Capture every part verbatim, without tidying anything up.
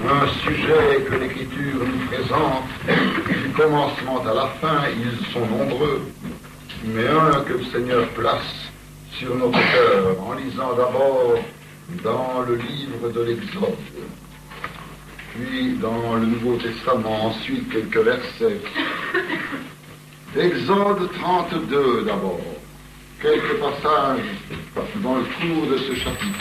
un sujet que l'Écriture nous présente du commencement à la fin. Ils sont nombreux, mais un que le Seigneur place sur notre cœur en lisant d'abord dans le livre de l'Exode, puis dans le Nouveau Testament, ensuite quelques versets. Exode trente-deux d'abord, quelques passages dans le cours de ce chapitre.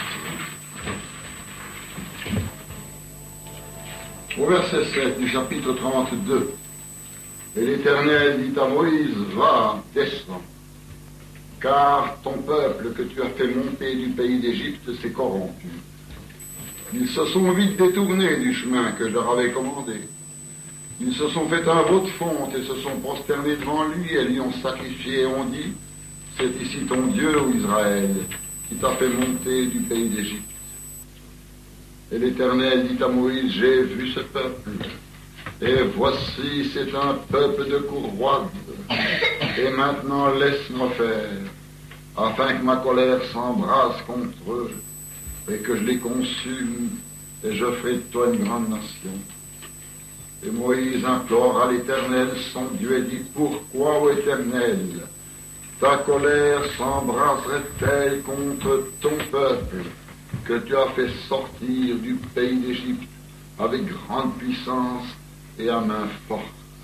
Au verset sept du chapitre trente-deux, et l'Éternel dit à Moïse, va, descends, car ton peuple que tu as fait monter du pays d'Égypte s'est corrompu. Ils se sont vite détournés du chemin que je leur avais commandé. Ils se sont fait un veau de fonte et se sont prosternés devant lui et lui ont sacrifié et ont dit, c'est ici ton Dieu, ô Israël, qui t'a fait monter du pays d'Égypte. Et l'Éternel dit à Moïse, j'ai vu ce peuple, et voici c'est un peuple de courroides, et maintenant laisse-moi faire, afin que ma colère s'embrase contre eux, et que je les consume, et je ferai de toi une grande nation. Et Moïse implore à l'Éternel, son Dieu, et dit, pourquoi, ô Éternel, ta colère s'embraserait-elle contre ton peuple, que tu as fait sortir du pays d'Égypte avec grande puissance et à main forte?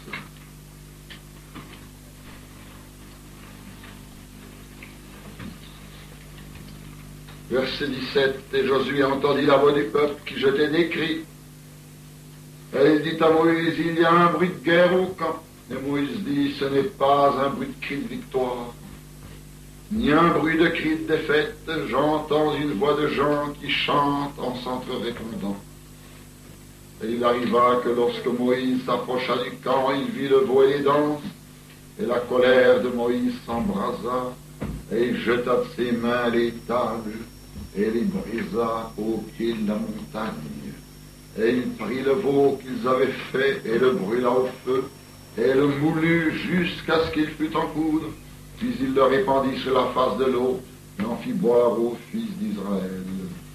Verset dix-sept, et Josué entendit la voix du peuple qui je t'ai décrit. Et il dit à Moïse, il y a un bruit de guerre au camp. Et Moïse dit, ce n'est pas un bruit de cri de victoire, ni un bruit de cri de défaite, j'entends une voix de gens qui chantent en s'entre-répondant. Et il arriva que lorsque Moïse s'approcha du camp, il vit le veau et les danses, et la colère de Moïse s'embrasa, et il jeta de ses mains les tables, et les brisa au pied de la montagne. Et il prit le veau qu'ils avaient fait, et le brûla au feu, et le moulut jusqu'à ce qu'il fût en poudre. Puis il le répandit sur la face de l'eau, et en fit boire aux fils d'Israël.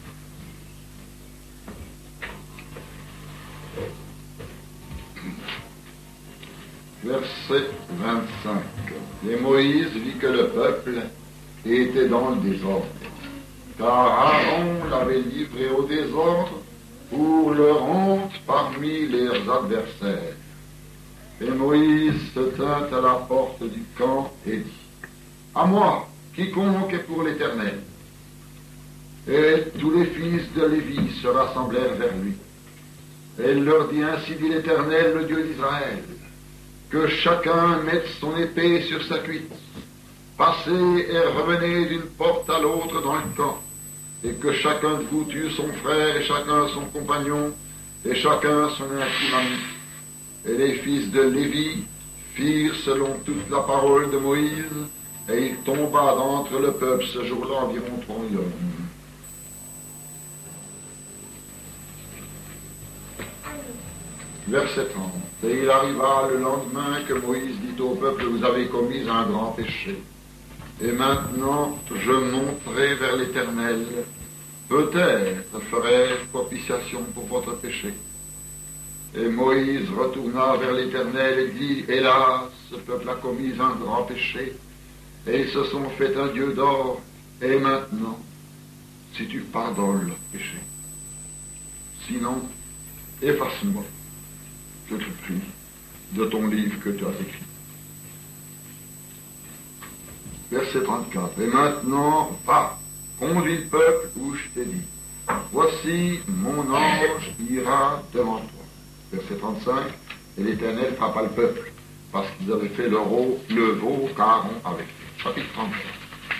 Verset vingt-cinq. Et Moïse vit que le peuple était dans le désordre, car Aaron l'avait livré au désordre pour leur honte parmi leurs adversaires. Et Moïse se tint à la porte du camp et dit, à moi, quiconque est pour l'Éternel. Et tous les fils de Lévi se rassemblèrent vers lui. Et il leur dit, ainsi dit l'Éternel, le Dieu d'Israël, que chacun mette son épée sur sa cuisse, passez et revenez d'une porte à l'autre dans le camp, et que chacun de vous tue son frère et chacun son compagnon, et chacun son intime ami. Et les fils de Lévi firent selon toute la parole de Moïse, et il tomba d'entre le peuple ce jour-là environ trois mille hommes. Verset trente. Et il arriva le lendemain que Moïse dit au peuple, vous avez commis un grand péché. Et maintenant, je monterai vers l'Éternel. Peut-être ferai-je propitiation pour votre péché. Et Moïse retourna vers l'Éternel et dit, hélas, ce peuple a commis un grand péché, et ils se sont fait un Dieu d'or. Et maintenant, si tu pardonnes leur péché, sinon, efface-moi, je te prie, de ton livre que tu as écrit. Verset trente-quatre. Et maintenant, va, conduis le peuple où je t'ai dit. Voici, mon ange ira devant toi. Verset trente-cinq. Et l'Éternel frappa le peuple, parce qu'ils avaient fait le, veau, le veau qu'Aaron avait fait. Chapitre trente-quatre.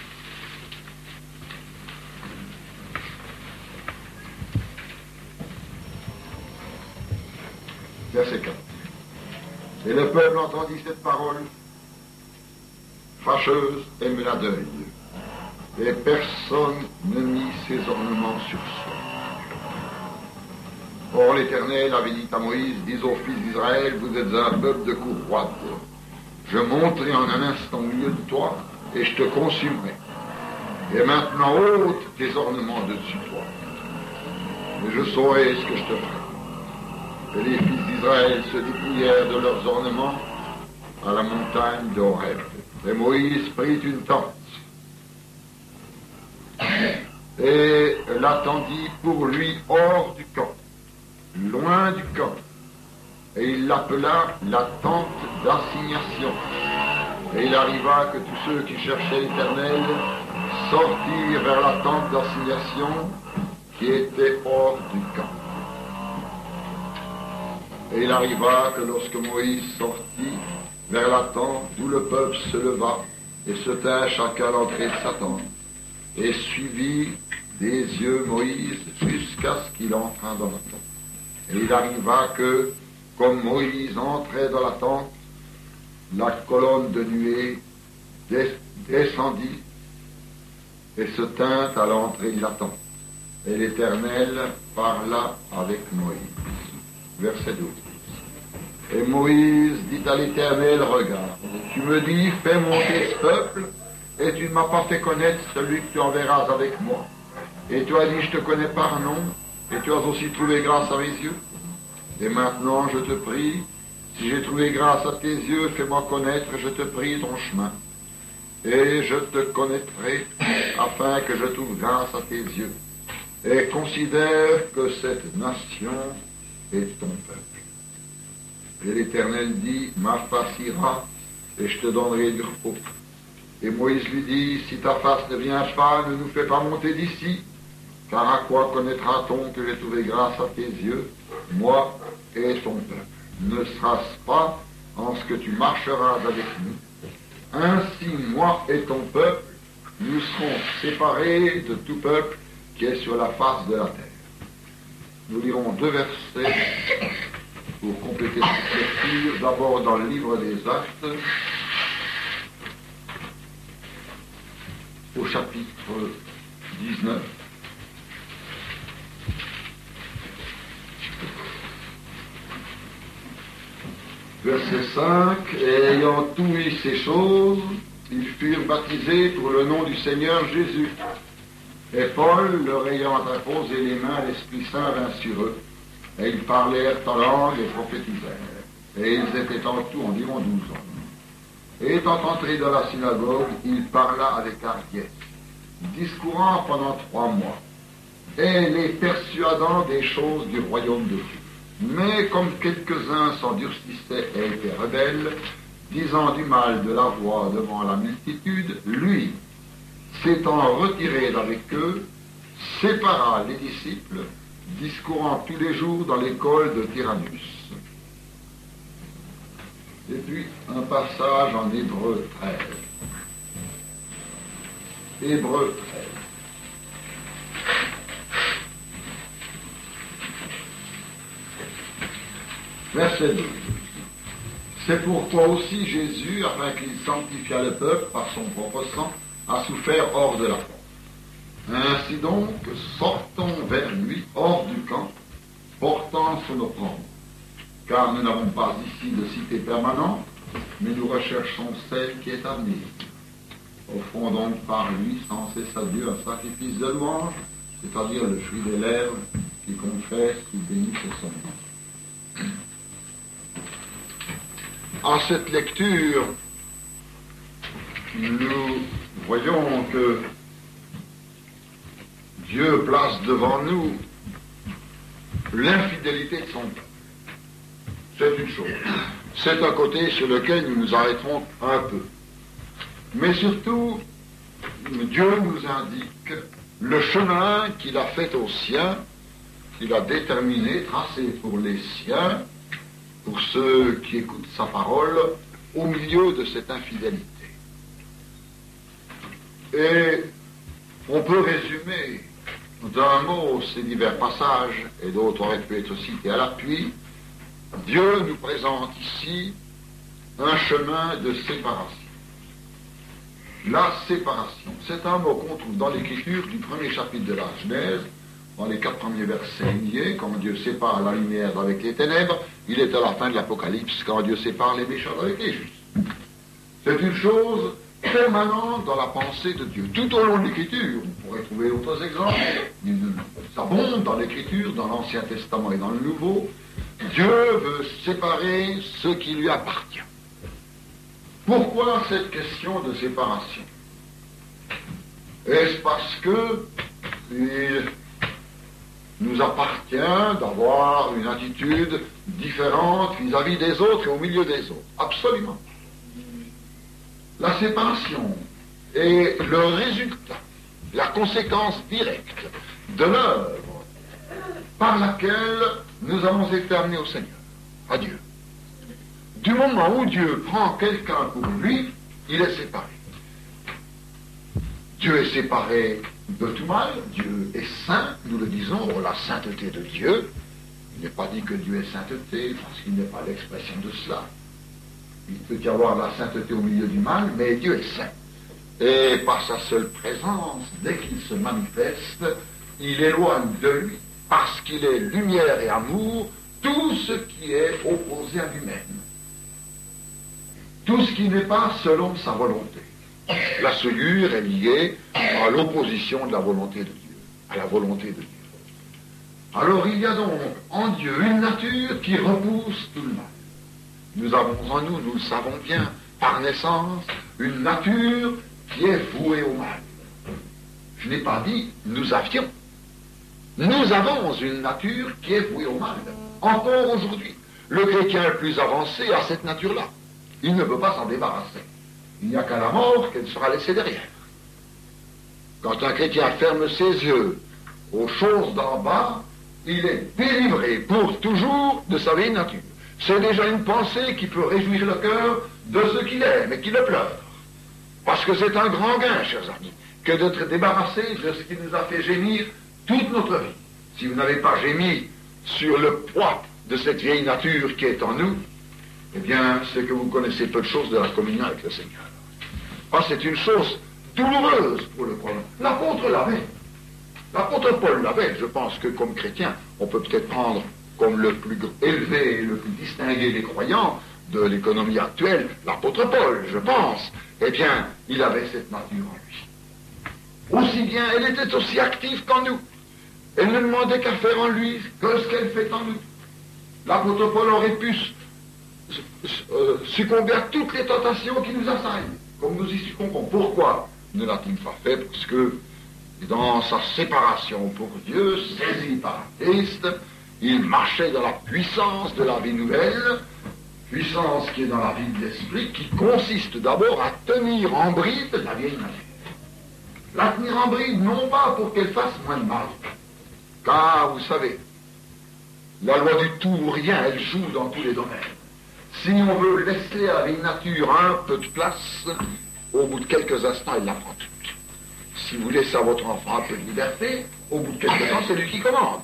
Verset quatre. Et le peuple entendit cette parole fâcheuse et mena deuil. Et personne ne mit ses ornements sur soi. Or l'Éternel avait dit à Moïse, dis aux fils d'Israël, vous êtes un peuple de courroides. Je monterai en un instant au milieu de toi, et je te consumerai. Et maintenant ôte tes ornements de dessus toi. Et je saurai ce que je te ferai. Et les fils d'Israël se dépouillèrent de leurs ornements à la montagne d'Horeb. Et Moïse prit une tente et l'attendit pour lui hors du camp, loin du camp. Et il l'appela la tente d'assignation. Et il arriva que tous ceux qui cherchaient l'Éternel sortirent vers la tente d'assignation qui était hors du camp. Et il arriva que lorsque Moïse sortit vers la tente, tout le peuple se leva et se tint chacun à l'entrée de sa tente, et suivit des yeux Moïse jusqu'à ce qu'il entrât dans la tente. Et il arriva que, comme Moïse entrait dans la tente, la colonne de nuée des- descendit et se tint à l'entrée de la tente. Et l'Éternel parla avec Moïse. Verset douze. Et Moïse dit à l'Éternel, regarde, tu me dis, fais monter ce peuple, et tu ne m'as pas fait connaître celui que tu enverras avec moi. Et tu as dit, je te connais par nom, et tu as aussi trouvé grâce à mes yeux. Et maintenant, je te prie, si j'ai trouvé grâce à tes yeux, fais-moi connaître, je te prie, ton chemin. Et je te connaîtrai, afin que je trouve grâce à tes yeux. Et considère que cette nation est ton peuple. Et l'Éternel dit, ma face ira, et je te donnerai du repos. Et Moïse lui dit, si ta face ne vient pas, ne nous fais pas monter d'ici, car à quoi connaîtra-t-on que j'ai trouvé grâce à tes yeux, moi et ton peuple? Ne sera-ce pas en ce que tu marcheras avec nous? Ainsi, moi et ton peuple, nous serons séparés de tout peuple qui est sur la face de la terre. Nous lirons deux versets pour compléter cette lecture, d'abord dans le livre des Actes, au chapitre dix-neuf. Verset cinq, et ayant tout eu ces choses, ils furent baptisés pour le nom du Seigneur Jésus. Et Paul, leur ayant imposé les mains, l'Esprit Saint vint sur eux, et ils parlèrent en langue et prophétisèrent. Et ils étaient en tout environ douze ans. Et étant entrés dans la synagogue, il parla avec hardiesse, discourant pendant trois mois, et les persuadant des choses du royaume de Dieu. Mais comme quelques-uns s'endurcissaient et étaient rebelles, disant du mal de la voix devant la multitude, lui, s'étant retiré d'avec eux, sépara les disciples, discourant tous les jours dans l'école de Tyrannus. Et puis, un passage en Hébreux treize. Hébreux treize. Verset douze. C'est pourquoi aussi Jésus, afin qu'il sanctifiât le peuple par son propre sang, a souffert hors de la porte. Ainsi donc, sortons vers lui, hors du camp, portant son offrande. Car nous n'avons pas ici de cité permanente, mais nous recherchons celle qui est à venir. Offrons donc par lui sans cesse à Dieu un sacrifice de louange, c'est-à-dire le fruit des lèvres qui confesse ou bénisse son nom. À cette lecture, nous voyons que Dieu place devant nous l'infidélité de son peuple. C'est une chose. C'est un côté sur lequel nous nous arrêterons un peu. Mais surtout, Dieu nous indique le chemin qu'il a fait aux siens, qu'il a déterminé, tracé pour les siens, pour ceux qui écoutent sa parole, au milieu de cette infidélité. Et on peut résumer d'un mot ces divers passages, et d'autres auraient pu être cités à l'appui. Dieu nous présente ici un chemin de séparation. La séparation, c'est un mot qu'on trouve dans l'écriture du premier chapitre de la Genèse, dans les quatre premiers versets liés, quand Dieu sépare la lumière d'avec les ténèbres. Il est à la fin de l'Apocalypse, quand Dieu sépare les méchants d'avec les justes. C'est une chose permanente dans la pensée de Dieu. Tout au long de l'Écriture, on pourrait trouver d'autres exemples, ils abondent dans l'Écriture, dans l'Ancien Testament et dans le Nouveau. Dieu veut séparer ce qui lui appartient. Pourquoi cette question de séparation? Est-ce parce que il nous appartient d'avoir une attitude différente vis-à-vis des autres et au milieu des autres? Absolument. La séparation est le résultat, la conséquence directe de l'œuvre par laquelle nous avons été amenés au Seigneur, à Dieu. Du moment où Dieu prend quelqu'un pour lui, il est séparé. Dieu est séparé de tout mal, Dieu est saint, nous le disons, oh, la sainteté de Dieu. Il n'est pas dit que Dieu est sainteté, parce qu'il n'est pas l'expression de cela. Il peut y avoir la sainteté au milieu du mal, mais Dieu est saint. Et par sa seule présence, dès qu'il se manifeste, il éloigne de lui, parce qu'il est lumière et amour, tout ce qui est opposé à lui-même. Tout ce qui n'est pas selon sa volonté. La souillure est liée à l'opposition de la volonté de Dieu, à la volonté de Dieu. Alors il y a donc en Dieu une nature qui repousse tout le mal. Nous avons en nous, nous le savons bien, par naissance, une nature qui est vouée au mal. Je n'ai pas dit nous avions. Nous avons une nature qui est vouée au mal. Encore aujourd'hui, le chrétien le plus avancé a cette nature-là. Il ne peut pas s'en débarrasser. Il n'y a qu'à la mort qu'elle sera laissée derrière. Quand un chrétien ferme ses yeux aux choses d'en bas, il est délivré pour toujours de sa vieille nature. C'est déjà une pensée qui peut réjouir le cœur de ceux qui l'aiment et qui le pleurent. Parce que c'est un grand gain, chers amis, que d'être débarrassé de ce qui nous a fait gémir toute notre vie. Si vous n'avez pas gémi sur le poids de cette vieille nature qui est en nous, eh bien, c'est que vous connaissez peu de choses de la communion avec le Seigneur. Ah, c'est une chose douloureuse pour le croyant. L'apôtre l'avait. L'apôtre Paul l'avait. Je pense que comme chrétien, on peut peut-être prendre comme le plus élevé et le plus distingué des croyants de l'économie actuelle, l'apôtre Paul, je pense. Eh bien, il avait cette nature en lui. Aussi bien, elle était aussi active qu'en nous. Elle ne demandait qu'à faire en lui que ce qu'elle fait en nous. L'apôtre Paul aurait pu euh, succomber à toutes les tentations qui nous assaillent, comme nous y succombons. Pourquoi ne l'a-t-il pas fait? Parce que dans sa séparation pour Dieu, saisi par la Christ, il marchait dans la puissance de la vie nouvelle, puissance qui est dans la vie de l'esprit, qui consiste d'abord à tenir en bride la vieille nature. La tenir en bride, non pas pour qu'elle fasse moins de mal, car vous savez, la loi du tout ou rien, elle joue dans tous les domaines. Si on veut laisser à la vieille nature un peu de place, au bout de quelques instants, elle la prend toute. Si vous laissez à votre enfant un peu de liberté, au bout de quelques temps, c'est lui qui commande.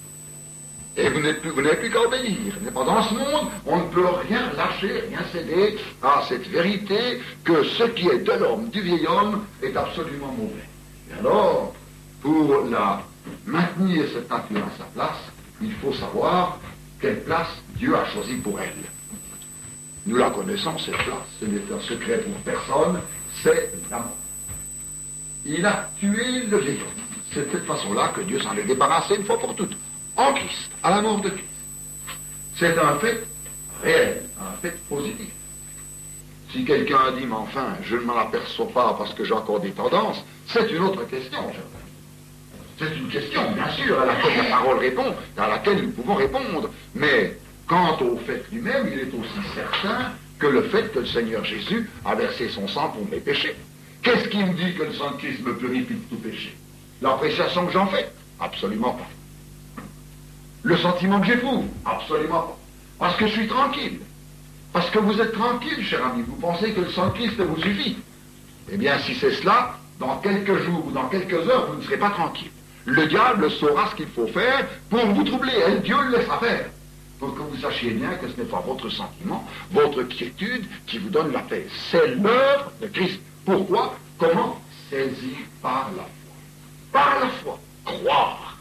Et vous n'êtes plus, vous n'avez plus qu'à obéir. Mais dans ce monde, on ne peut rien lâcher, rien céder à cette vérité que ce qui est de l'homme, du vieil homme, est absolument mauvais. Et alors, pour la maintenir cette nature à sa place, il faut savoir quelle place Dieu a choisie pour elle. Nous la connaissons, cette place. Ce n'est un secret pour personne, c'est l'amour. Il a tué le vieil homme. C'est de cette façon-là que Dieu s'en est débarrassé une fois pour toutes. En Christ, à la mort de Christ. C'est un fait réel, un fait positif. Si quelqu'un a dit, mais enfin, je ne m'en aperçois pas parce que j'ai encore des tendances, c'est une autre question, cher ami. C'est une question, bien sûr, à laquelle la parole répond, à laquelle nous pouvons répondre. Mais quant au fait lui-même, il est aussi certain que le fait que le Seigneur Jésus a versé son sang pour mes péchés. Qu'est-ce qui me dit que le sang de Christ me purifie de tout péché? L'appréciation que j'en fais? Absolument pas. Le sentiment que j'éprouve? Absolument pas. Parce que je suis tranquille. Parce que vous êtes tranquille, cher ami. Vous pensez que le sang de Christ vous suffit? Eh bien, si c'est cela, dans quelques jours ou dans quelques heures, vous ne serez pas tranquille. Le diable saura ce qu'il faut faire pour vous troubler. Et Dieu le laissera faire. Pour que vous sachiez bien que ce n'est pas votre sentiment, votre quiétude qui vous donne la paix. C'est l'œuvre de Christ. Pourquoi? Comment? Saisi par la foi. Par la foi. Croire.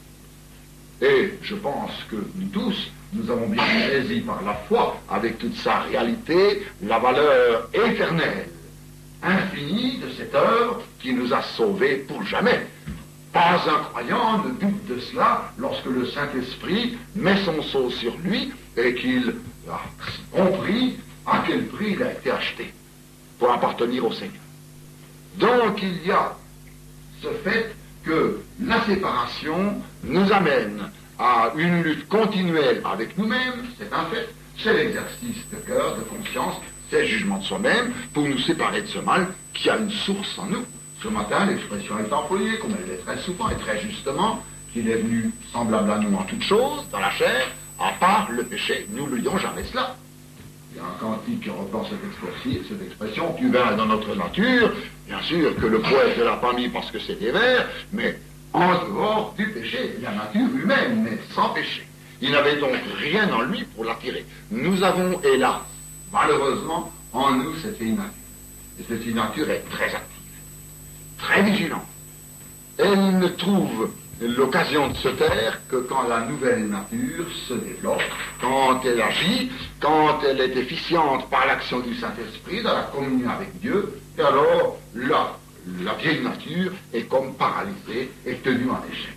Et je pense que nous tous, nous avons bien saisi par la foi, avec toute sa réalité, la valeur éternelle, infini de cette œuvre qui nous a sauvés pour jamais. Pas un croyant ne doute de cela lorsque le Saint-Esprit met son sceau sur lui et qu'il a compris à quel prix il a été acheté pour appartenir au Seigneur. Donc il y a ce fait que la séparation nous amène à une lutte continuelle avec nous-mêmes, c'est un fait, c'est l'exercice de cœur, de conscience, c'est le jugement de soi-même pour nous séparer de ce mal qui a une source en nous. Ce matin, l'expression est employée, comme elle l'est très souvent et très justement, qu'il est venu semblable à nous en toutes choses, dans la chair, à part le péché. N'oublions jamais cela. Il y a un cantique qui reprend cette expression, cette expression qui vient dans notre nature. Bien sûr que le poète ne l'a pas mis parce que c'est des vers, mais en dehors du péché, la nature humaine, mais sans péché. Il n'avait donc rien en lui pour l'attirer. Nous avons, hélas, malheureusement, en nous cette vieille nature. Et cette vieille nature est très active, très vigilante. Elle ne trouve l'occasion de se taire que quand la nouvelle nature se développe, quand elle agit, quand elle est efficiente par l'action du Saint-Esprit, dans la communion avec Dieu, et alors là, la vieille nature est comme paralysée et tenue en échec.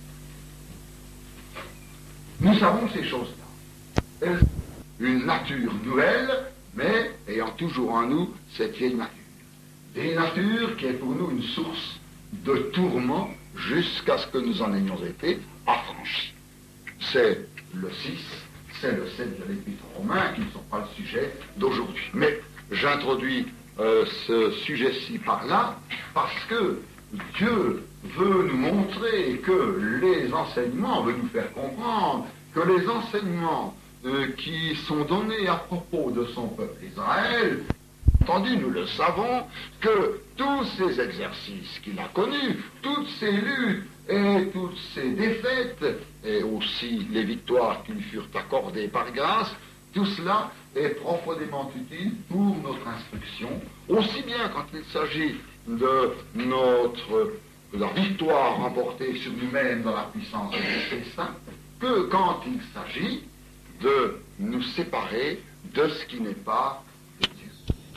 Nous savons ces choses-là. Une nature nouvelle, mais ayant toujours en nous cette vieille nature. Vieille nature qui est pour nous une source de tourment jusqu'à ce que nous en ayons été affranchis. C'est le six, c'est le sept de l'Épître aux Romains qui ne sont pas le sujet d'aujourd'hui. Mais j'introduis euh, ce sujet-ci par là parce que Dieu veut nous montrer que les enseignements, veut nous faire comprendre que les enseignements euh, qui sont donnés à propos de son peuple Israël, entendu, nous le savons, que tous ces exercices qu'il a connus, toutes ces luttes et toutes ces défaites, et aussi les victoires qui lui furent accordées par grâce, tout cela est profondément utile pour notre instruction, aussi bien quand il s'agit de notre de la victoire remportée sur nous-mêmes dans la puissance de l'Esprit Saint, que quand il s'agit de nous séparer de ce qui n'est pas de Dieu.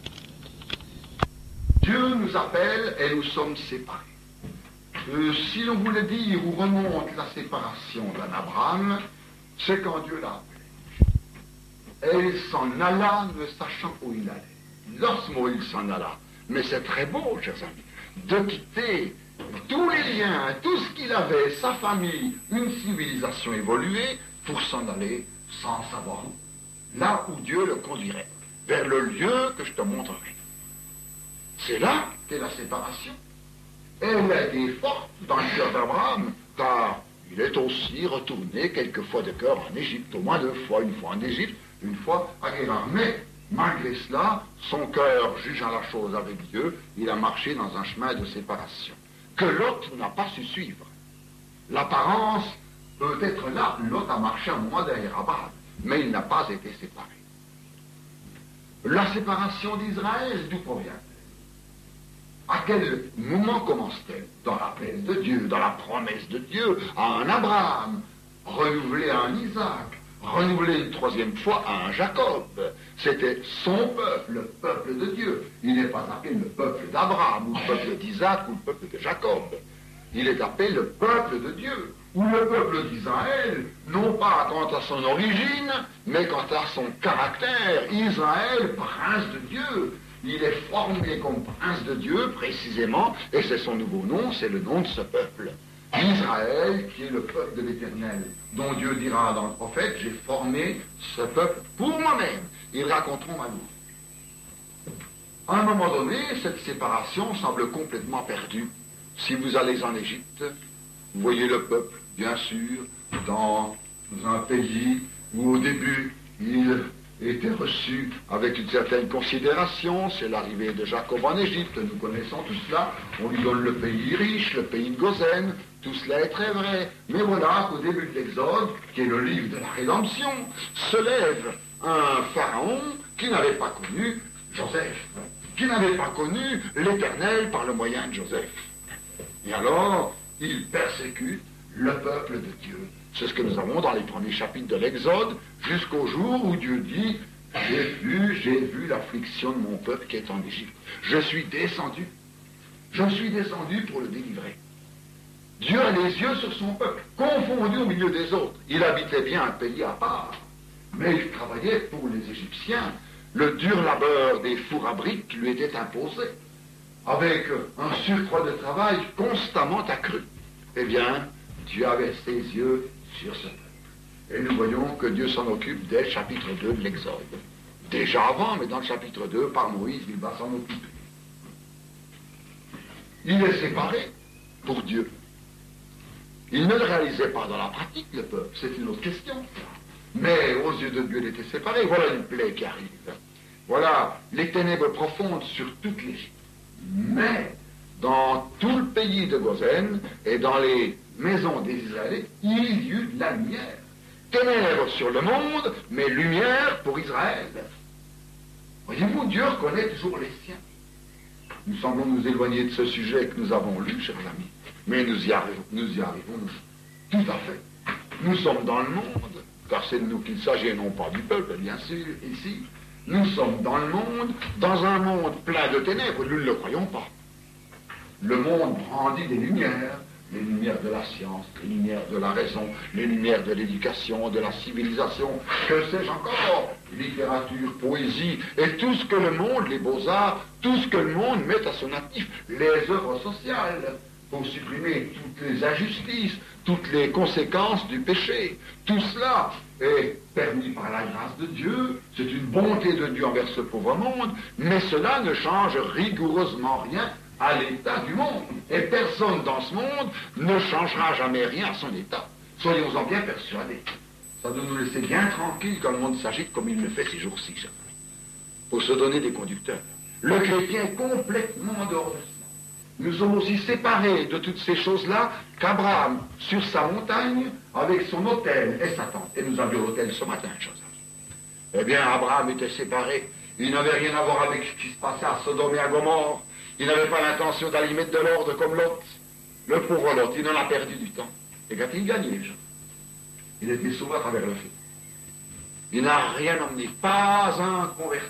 Dieu nous appelle et nous sommes séparés. Euh, si l'on voulait dire où remonte la séparation d'un Abraham, c'est quand Dieu l'a appelé. Et il s'en alla ne sachant où il allait. Lorsque il s'en alla. Mais c'est très beau, chers amis, de quitter tous les liens, tout ce qu'il avait, sa famille, une civilisation évoluée, pour s'en aller sans savoir où. Là où Dieu le conduirait, vers le lieu que je te montrerai. C'est là qu'est la séparation. Elle a été forte dans le cœur d'Abraham, car il est aussi retourné quelquefois de cœur en Égypte, au moins deux fois, une fois en Égypte, une fois à Guérar. Mais, malgré cela, son cœur, jugeant la chose avec Dieu, il a marché dans un chemin de séparation, que Lot n'a pas su suivre. L'apparence peut être là, Lot a marché un moment derrière Abraham, mais il n'a pas été séparé. La séparation d'Israël, d'où provient-elle? À quel moment commence-t-elle? Dans l'appel de Dieu, dans la promesse de Dieu à un Abraham, renouvelé à un Isaac, renouvelé une troisième fois à un Jacob. C'était son peuple, le peuple de Dieu. Il n'est pas appelé le peuple d'Abraham, ou le peuple d'Isaac, ou le peuple de Jacob. Il est appelé le peuple de Dieu, ou le peuple d'Israël, non pas quant à son origine, mais quant à son caractère. Israël, prince de Dieu. Il est formé comme prince de Dieu, précisément, et c'est son nouveau nom, c'est le nom de ce peuple. Israël, qui est le peuple de l'Éternel, dont Dieu dira dans le prophète, j'ai formé ce peuple pour moi-même. Ils raconteront ma louange. À un moment donné, cette séparation semble complètement perdue. Si vous allez en Égypte, vous voyez le peuple, bien sûr, dans un pays où au début, il était reçu avec une certaine considération. C'est l'arrivée de Jacob en Égypte, nous connaissons tout cela. On lui donne le pays riche, le pays de Goshen, tout cela est très vrai. Mais voilà qu'au début de l'Exode, qui est le livre de la rédemption, se lève un pharaon qui n'avait pas connu Joseph, qui n'avait pas connu l'Éternel par le moyen de Joseph. Et alors, il persécute le peuple de Dieu. C'est ce que nous avons dans les premiers chapitres de l'Exode, jusqu'au jour où Dieu dit, J'ai vu, j'ai vu l'affliction de mon peuple qui est en Égypte. Je suis descendu. Je suis descendu pour le délivrer. Dieu a les yeux sur son peuple, confondu au milieu des autres. Il habitait bien un pays à part, mais il travaillait pour les Égyptiens. Le dur labeur des fours à briques lui était imposé, avec un surcroît de travail constamment accru. Eh bien, Dieu avait ses yeux sur ce peuple. Et nous voyons que Dieu s'en occupe dès le chapitre deux de l'Exode. Déjà avant, mais dans le chapitre deux, par Moïse, il va s'en occuper. Il est séparé pour Dieu. Il ne le réalisait pas dans la pratique, le peuple, c'est une autre question. Mais aux yeux de Dieu, il était séparé. Voilà une plaie qui arrive. Voilà les ténèbres profondes sur toute l'Égypte. Mais dans tout le pays de Gozen et dans les maisons des Israélites, il y eut de la lumière. Ténèbres sur le monde, mais lumière pour Israël. Voyez-vous, Dieu reconnaît toujours les siens. Nous semblons nous éloigner de ce sujet que nous avons lu, chers amis. Mais nous y arrivons, nous y arrivons tout à fait. Nous sommes dans le monde, car c'est de nous qu'il s'agit et non pas du peuple, bien sûr, ici. Nous sommes dans le monde, dans un monde plein de ténèbres, nous ne le croyons pas. Le monde brandit des lumières, les lumières de la science, les lumières de la raison, les lumières de l'éducation, de la civilisation, que sais-je encore, littérature, poésie, et tout ce que le monde, les beaux-arts, tout ce que le monde met à son actif, les œuvres sociales, pour supprimer toutes les injustices, toutes les conséquences du péché. Tout cela est permis par la grâce de Dieu, c'est une bonté de Dieu envers ce pauvre monde, mais cela ne change rigoureusement rien à l'état du monde. Et personne dans ce monde ne changera jamais rien à son état. Soyons-en bien persuadés. Ça doit nous laisser bien tranquilles quand le monde s'agite comme il le fait ces jours-ci, pour se donner des conducteurs. Le chrétien est complètement en dehors de cela. Nous sommes aussi séparés de toutes ces choses-là qu'Abraham, sur sa montagne, avec son autel et sa tente. Et nous avions l'autel ce matin, chose. Eh bien, Abraham était séparé. Il n'avait rien à voir avec ce qui se passait à Sodome et à Gomorrhe. Il n'avait pas l'intention d'aller mettre de l'ordre comme Lot. Le pauvre Lot, il en a perdu du temps. Et qu'a-t-il gagné, Jean? Il était sauvé à travers le feu. Il n'a rien emmené, pas un converti.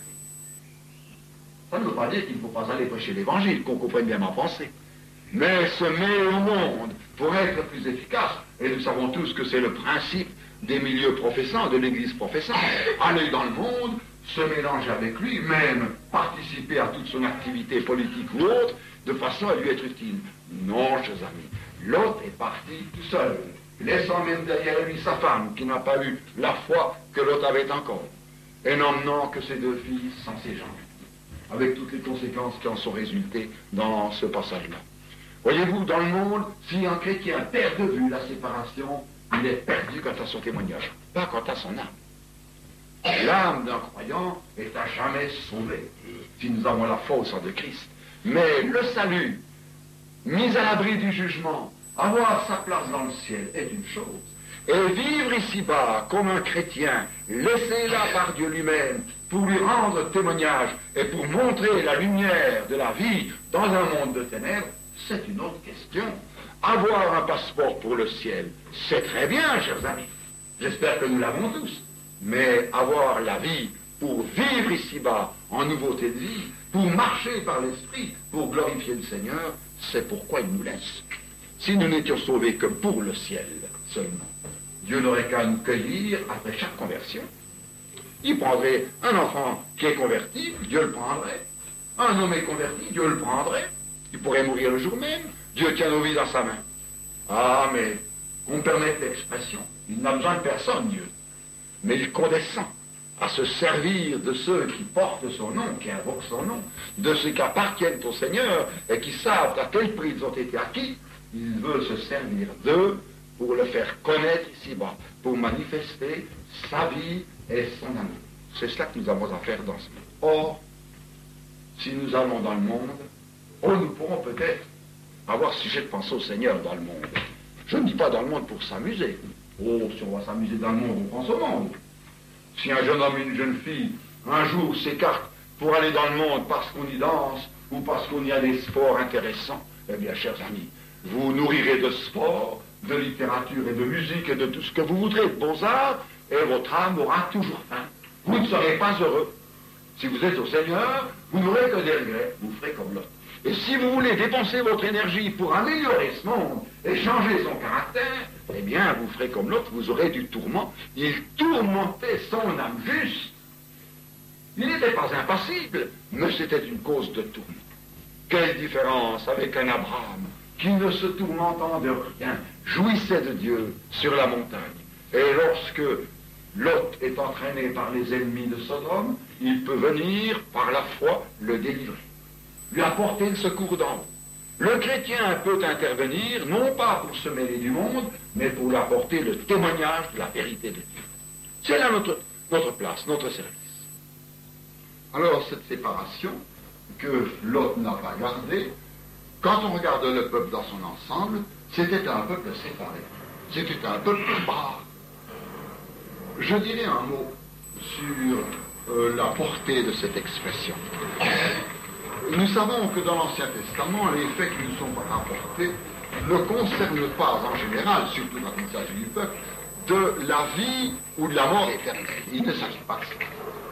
Ça ne veut pas dire qu'il ne faut pas aller prêcher l'évangile, qu'on comprenne bien ma pensée. Mais se met au monde pour être plus efficace. Et nous savons tous que c'est le principe des milieux professants, de l'église professante. Aller dans le monde, se mélanger avec lui, même participer à toute son activité politique ou autre, de façon à lui être utile. Non, chers amis, l'autre est parti tout seul, laissant même derrière lui sa femme, qui n'a pas eu la foi que l'autre avait encore, et n'emmenant que ses deux filles sans ses jambes, avec toutes les conséquences qui en sont résultées dans ce passage-là. Voyez-vous, dans le monde, si un chrétien perd de vue la séparation, il est perdu quant à son témoignage, pas quant à son âme. L'âme d'un croyant est à jamais sauvée, si nous avons la foi au sang de Christ. Mais le salut, mis à l'abri du jugement, avoir sa place dans le ciel est une chose. Et vivre ici-bas comme un chrétien, laissé là par Dieu lui-même, pour lui rendre témoignage et pour montrer la lumière de la vie dans un monde de ténèbres, c'est une autre question. Avoir un passeport pour le ciel, c'est très bien, chers amis. J'espère que nous l'avons tous. Mais avoir la vie pour vivre ici-bas en nouveauté de vie, pour marcher par l'Esprit, pour glorifier le Seigneur, c'est pourquoi il nous laisse. Si nous n'étions sauvés que pour le ciel seulement, Dieu n'aurait qu'à nous cueillir après chaque conversion. Il prendrait un enfant qui est converti, Dieu le prendrait. Un homme est converti, Dieu le prendrait. Il pourrait mourir le jour même, Dieu tient nos vies dans sa main. Ah, mais qu'on permette l'expression, il n'a besoin de personne, Dieu. Mais il condescend à se servir de ceux qui portent son nom, qui invoquent son nom, de ceux qui appartiennent au Seigneur et qui savent à quel prix ils ont été acquis. Il veut se servir d'eux pour le faire connaître ici-bas, pour manifester sa vie et son amour. C'est cela que nous avons à faire dans ce monde. Or, si nous allons dans le monde, oh, nous pourrons peut-être avoir sujet de penser au Seigneur dans le monde. Je ne dis pas dans le monde pour s'amuser. Oh, si on va s'amuser dans le monde, on pense au monde. Si un jeune homme et une jeune fille, un jour, s'écartent pour aller dans le monde parce qu'on y danse ou parce qu'on y a des sports intéressants, eh bien, chers amis, vous nourrirez de sport, de littérature et de musique et de tout ce que vous voudrez, de beaux-arts, et votre âme aura toujours faim. Vous ne serez pas heureux. Si vous êtes au Seigneur, vous n'aurez que des regrets, vous ferez comme Lot. Et si vous voulez dépenser votre énergie pour améliorer ce monde et changer son caractère, eh bien, vous ferez comme l'autre, vous aurez du tourment. Il tourmentait son âme juste. Il n'était pas impassible, mais c'était une cause de tourment. Quelle différence avec un Abraham qui, ne se tourmentant de rien, jouissait de Dieu sur la montagne. Et lorsque Lot est entraîné par les ennemis de Sodome, il peut venir, par la foi, le délivrer, lui apporter le secours d'en haut. Le chrétien peut intervenir, non pas pour se mêler du monde, mais pour lui apporter le témoignage de la vérité de Dieu. C'est là notre, notre place, notre service. Alors, cette séparation que Lot n'a pas gardée, quand on regarde le peuple dans son ensemble, c'était un peuple séparé. C'était un peuple bas. Je dirais un mot sur euh, la portée de cette expression. Nous savons que dans l'Ancien Testament, les faits qui nous sont rapportés ne concernent pas en général, surtout quand il s'agit du peuple, de la vie ou de la mort éternelle. Il ne s'agit pas de ça.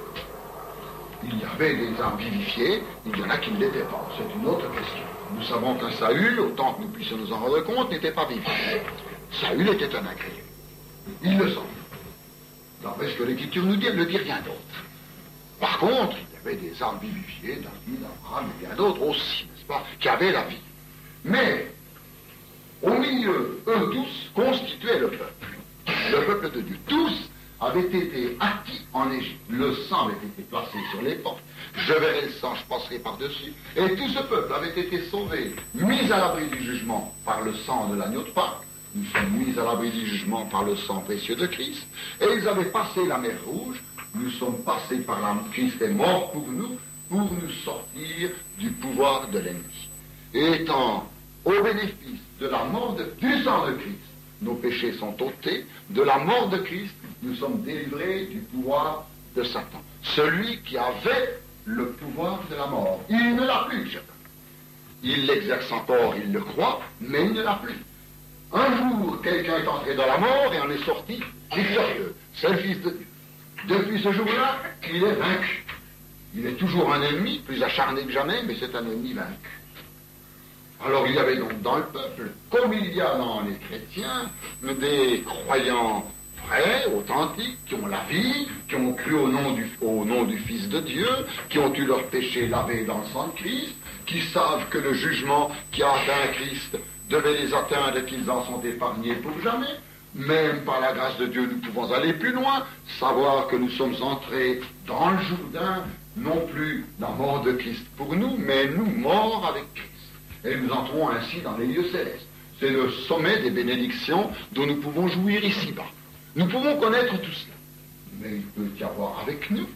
Il y avait des âmes vivifiées, il y en a qui ne l'étaient pas. C'est une autre question. Nous savons qu'un Saül, autant que nous puissions nous en rendre compte, n'était pas vivifié. Saül était un incrédule. Il le savait. D'après ce que l'Écriture nous dit, elle ne dit rien d'autre. Par contre, il y avait des âmes vivifiées, David, Abraham et bien d'autres aussi, n'est-ce pas, qui avaient la vie. Mais, au milieu, eux tous constituaient le peuple. Le peuple de Dieu. Tous avaient été acquis en Égypte. Le sang avait été placé sur les portes. Je verrai le sang, je passerai par-dessus. Et tout ce peuple avait été sauvé, mis à l'abri du jugement par le sang de l'agneau de Pâques. Nous sommes mis à l'abri du jugement par le sang précieux de Christ. Et ils avaient passé la mer Rouge. Nous sommes passés par la... Christ est mort pour nous, pour nous sortir du pouvoir de l'ennemi. Et étant au bénéfice de la mort de... du sang de Christ, nos péchés sont ôtés. De la mort de Christ, nous sommes délivrés du pouvoir de Satan. Celui qui avait le pouvoir de la mort. Il ne l'a plus, je pense. Il l'exerce encore, il le croit, mais il ne l'a plus. Un jour, quelqu'un est entré dans la mort et en est sorti victorieux. C'est le Fils de Dieu. Depuis ce jour-là, il est vaincu. Il est toujours un ennemi, plus acharné que jamais, mais c'est un ennemi vaincu. Alors il y avait donc dans le peuple, comme il y a dans les chrétiens, des croyants vrais, authentiques, qui ont la vie, qui ont cru au nom du, au nom du Fils de Dieu, qui ont eu leurs péchés lavés dans le sang de Christ, qui savent que le jugement qui a atteint Christ devait les atteindre et qu'ils en sont épargnés pour jamais. Même par la grâce de Dieu, nous pouvons aller plus loin, savoir que nous sommes entrés dans le Jourdain, non plus la mort de Christ pour nous, mais nous morts avec Christ. Et nous entrons ainsi dans les lieux célestes. C'est le sommet des bénédictions dont nous pouvons jouir ici-bas. Nous pouvons connaître tout cela. Mais il peut y avoir avec nous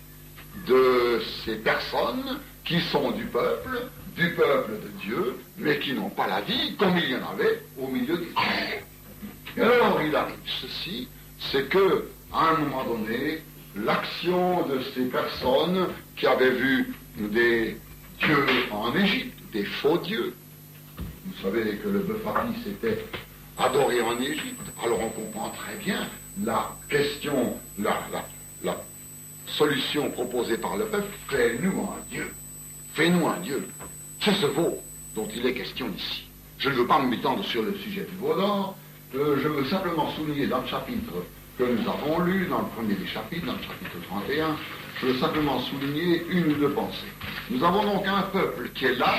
de ces personnes qui sont du peuple, du peuple de Dieu, mais qui n'ont pas la vie comme il y en avait au milieu des hommes. Et alors il arrive ceci, c'est que, à un moment donné, l'action de ces personnes qui avaient vu des dieux en Égypte, des faux dieux. Vous savez que le bœuf apis était adoré en Égypte, alors on comprend très bien la question, la, la, la solution proposée par le peuple, fais-nous un dieu, fais-nous un dieu. C'est ce veau dont il est question ici. Je ne veux pas m'étendre sur le sujet du veau d'or, euh, je veux simplement souligner dans le chapitre que nous avons lu, dans le premier des chapitres, dans le chapitre trente et un, je veux simplement souligner une ou deux pensées. Nous avons donc un peuple qui est là,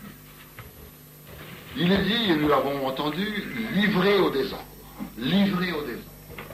il est dit, et nous l'avons entendu, livré au désordre. Livré au désordre.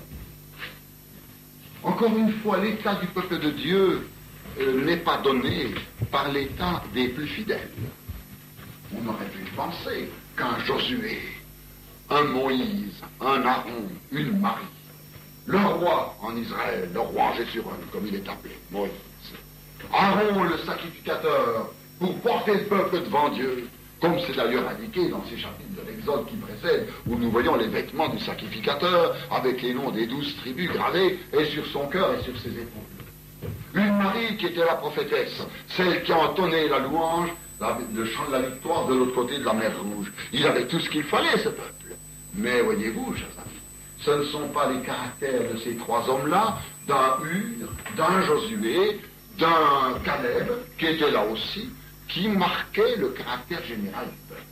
Encore une fois, l'état du peuple de Dieu euh, n'est pas donné par l'état des plus fidèles. On aurait pu penser qu'un Josué, un Moïse, un Aaron, une Marie, le roi en Israël, le roi en Jeshurun, comme il est appelé, Moïse, Aaron le sacrificateur, pour porter le peuple devant Dieu, comme c'est d'ailleurs indiqué dans ces chapitres de l'Exode qui précèdent, où nous voyons les vêtements du sacrificateur, avec les noms des douze tribus gravés, et sur son cœur et sur ses épaules. Une Marie qui était la prophétesse, celle qui a entonné la louange, la, le chant de la victoire de l'autre côté de la mer Rouge. Il avait tout ce qu'il fallait, ce peuple. Mais voyez-vous, chers amis, ce ne sont pas les caractères de ces trois hommes-là, d'un Hur, d'un Josué, d'un Caleb, qui était là aussi, qui marquaient le caractère général du peuple.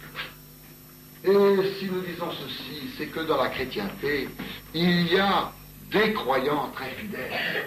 Et si nous disons ceci, c'est que dans la chrétienté, il y a des croyants très fidèles.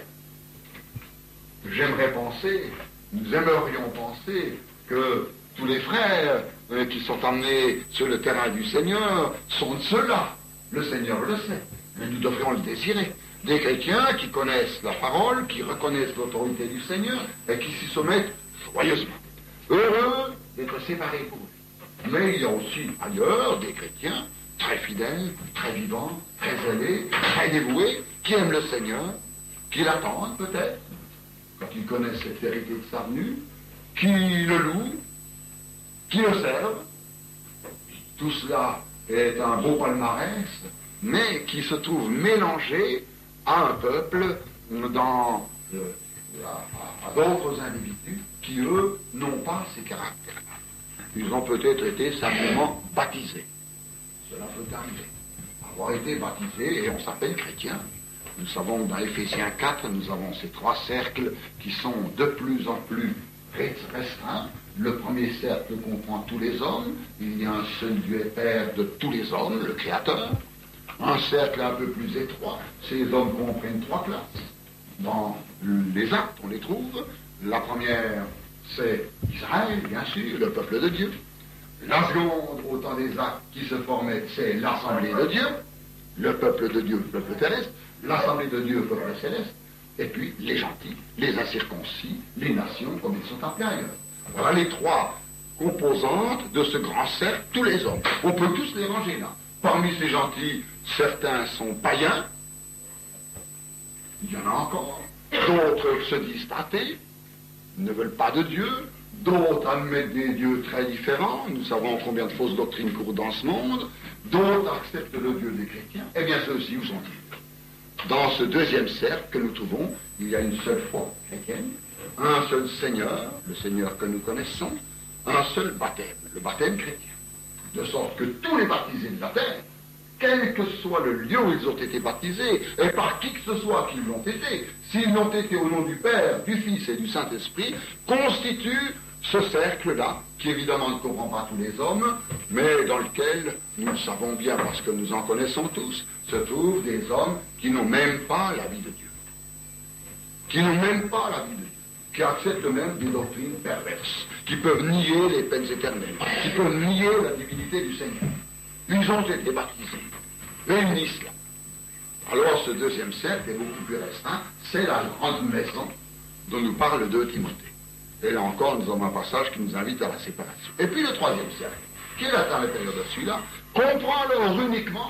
J'aimerais penser, nous aimerions penser que tous les frères euh, qui sont emmenés sur le terrain du Seigneur sont de ceux-là. Le Seigneur le sait, mais nous devrions le désirer. Des chrétiens qui connaissent la parole, qui reconnaissent l'autorité du Seigneur et qui s'y soumettent joyeusement. Heureux d'être séparés pour eux. Mais il y a aussi ailleurs des chrétiens très fidèles, très vivants, très zélés, très dévoués, qui aiment le Seigneur, qui l'attendent peut-être, quand ils connaissent cette vérité de sa venue, qui le louent, qui le servent. Tout cela est un beau palmarès, mais qui se trouve mélangé à un peuple dans, euh, à, à d'autres individus qui, eux, n'ont pas ces caractères-là. Ils ont peut-être été simplement baptisés. Cela peut arriver. Avoir été baptisés, et on s'appelle chrétien. Nous savons que dans Éphésiens quatre, nous avons ces trois cercles qui sont de plus en plus restreints. Le premier cercle comprend tous les hommes. Il y a un seul Dieu et Père de tous les hommes, le Créateur. Un cercle un peu plus étroit. Ces hommes comprennent trois classes. Dans les actes, on les trouve. La première, c'est Israël, bien sûr, le peuple de Dieu. La seconde, au temps des actes qui se formaient, c'est l'assemblée de Dieu, le peuple de Dieu, le peuple terrestre, l'assemblée de Dieu, le peuple céleste, et puis les gentils, les incirconcis, les nations, comme ils sont appelés ailleurs. Voilà les trois composantes de ce grand cercle, tous les hommes. On peut tous les ranger là. Parmi ces gentils, certains sont païens, il y en a encore, d'autres se disent athées, ne veulent pas de Dieu, d'autres admettent des dieux très différents, nous savons combien de fausses doctrines courent dans ce monde, d'autres acceptent le Dieu des chrétiens, eh bien ceux-ci, où sont-ils? Dans ce deuxième cercle que nous trouvons, il y a une seule foi chrétienne, un seul Seigneur, le Seigneur que nous connaissons, un seul baptême, le baptême chrétien. De sorte que tous les baptisés de la terre, quel que soit le lieu où ils ont été baptisés, et par qui que ce soit qu'ils l'ont été, s'ils l'ont été au nom du Père, du Fils et du Saint-Esprit, constituent ce cercle-là, qui évidemment ne comprend pas tous les hommes, mais dans lequel, nous le savons bien parce que nous en connaissons tous, se trouvent des hommes qui n'ont même pas la vie de Dieu. Qui n'ont même pas la vie de Dieu. Qui acceptent même des doctrines perverses, qui peuvent nier les peines éternelles, qui peuvent nier la divinité du Seigneur. Ils ont été baptisés, réunissent là. Alors ce deuxième cercle est beaucoup plus restreint, c'est la grande maison dont nous parle deux Timothée. Et là encore, nous avons un passage qui nous invite à la séparation. Et puis le troisième cercle, qui est à l'intérieur de celui-là, comprend alors uniquement,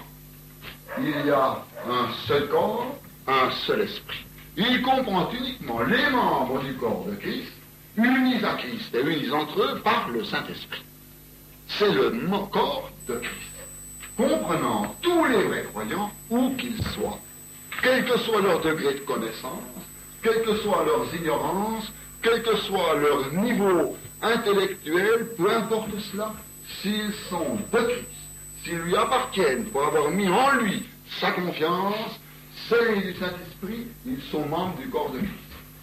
il y a un seul corps, un seul esprit. Il comprend uniquement les membres du corps de Christ, unis à Christ et unis entre eux par le Saint-Esprit. C'est le corps de Christ, comprenant tous les vrais croyants, où qu'ils soient, quel que soit leur degré de connaissance, quelle que soit leurs ignorances, quel que soit leur niveau intellectuel, peu importe cela, s'ils sont de Christ, s'ils lui appartiennent pour avoir mis en lui sa confiance, celle du Saint-Esprit, ils sont membres du corps de Christ.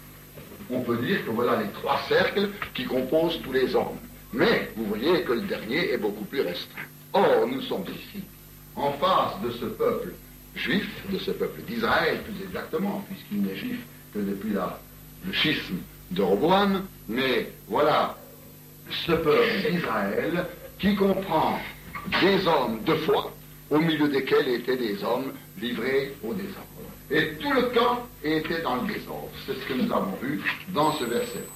On peut dire que voilà les trois cercles qui composent tous les hommes. Mais vous voyez que le dernier est beaucoup plus restreint. Or, nous sommes ici, en face de ce peuple juif, de ce peuple d'Israël plus exactement, puisqu'il n'est juif que depuis la, le schisme de Roboam, mais voilà ce peuple d'Israël qui comprend des hommes de foi, au milieu desquels étaient des hommes livrés au désordre. Et tout le camp était dans le désordre. C'est ce que nous avons vu dans ce verset-là.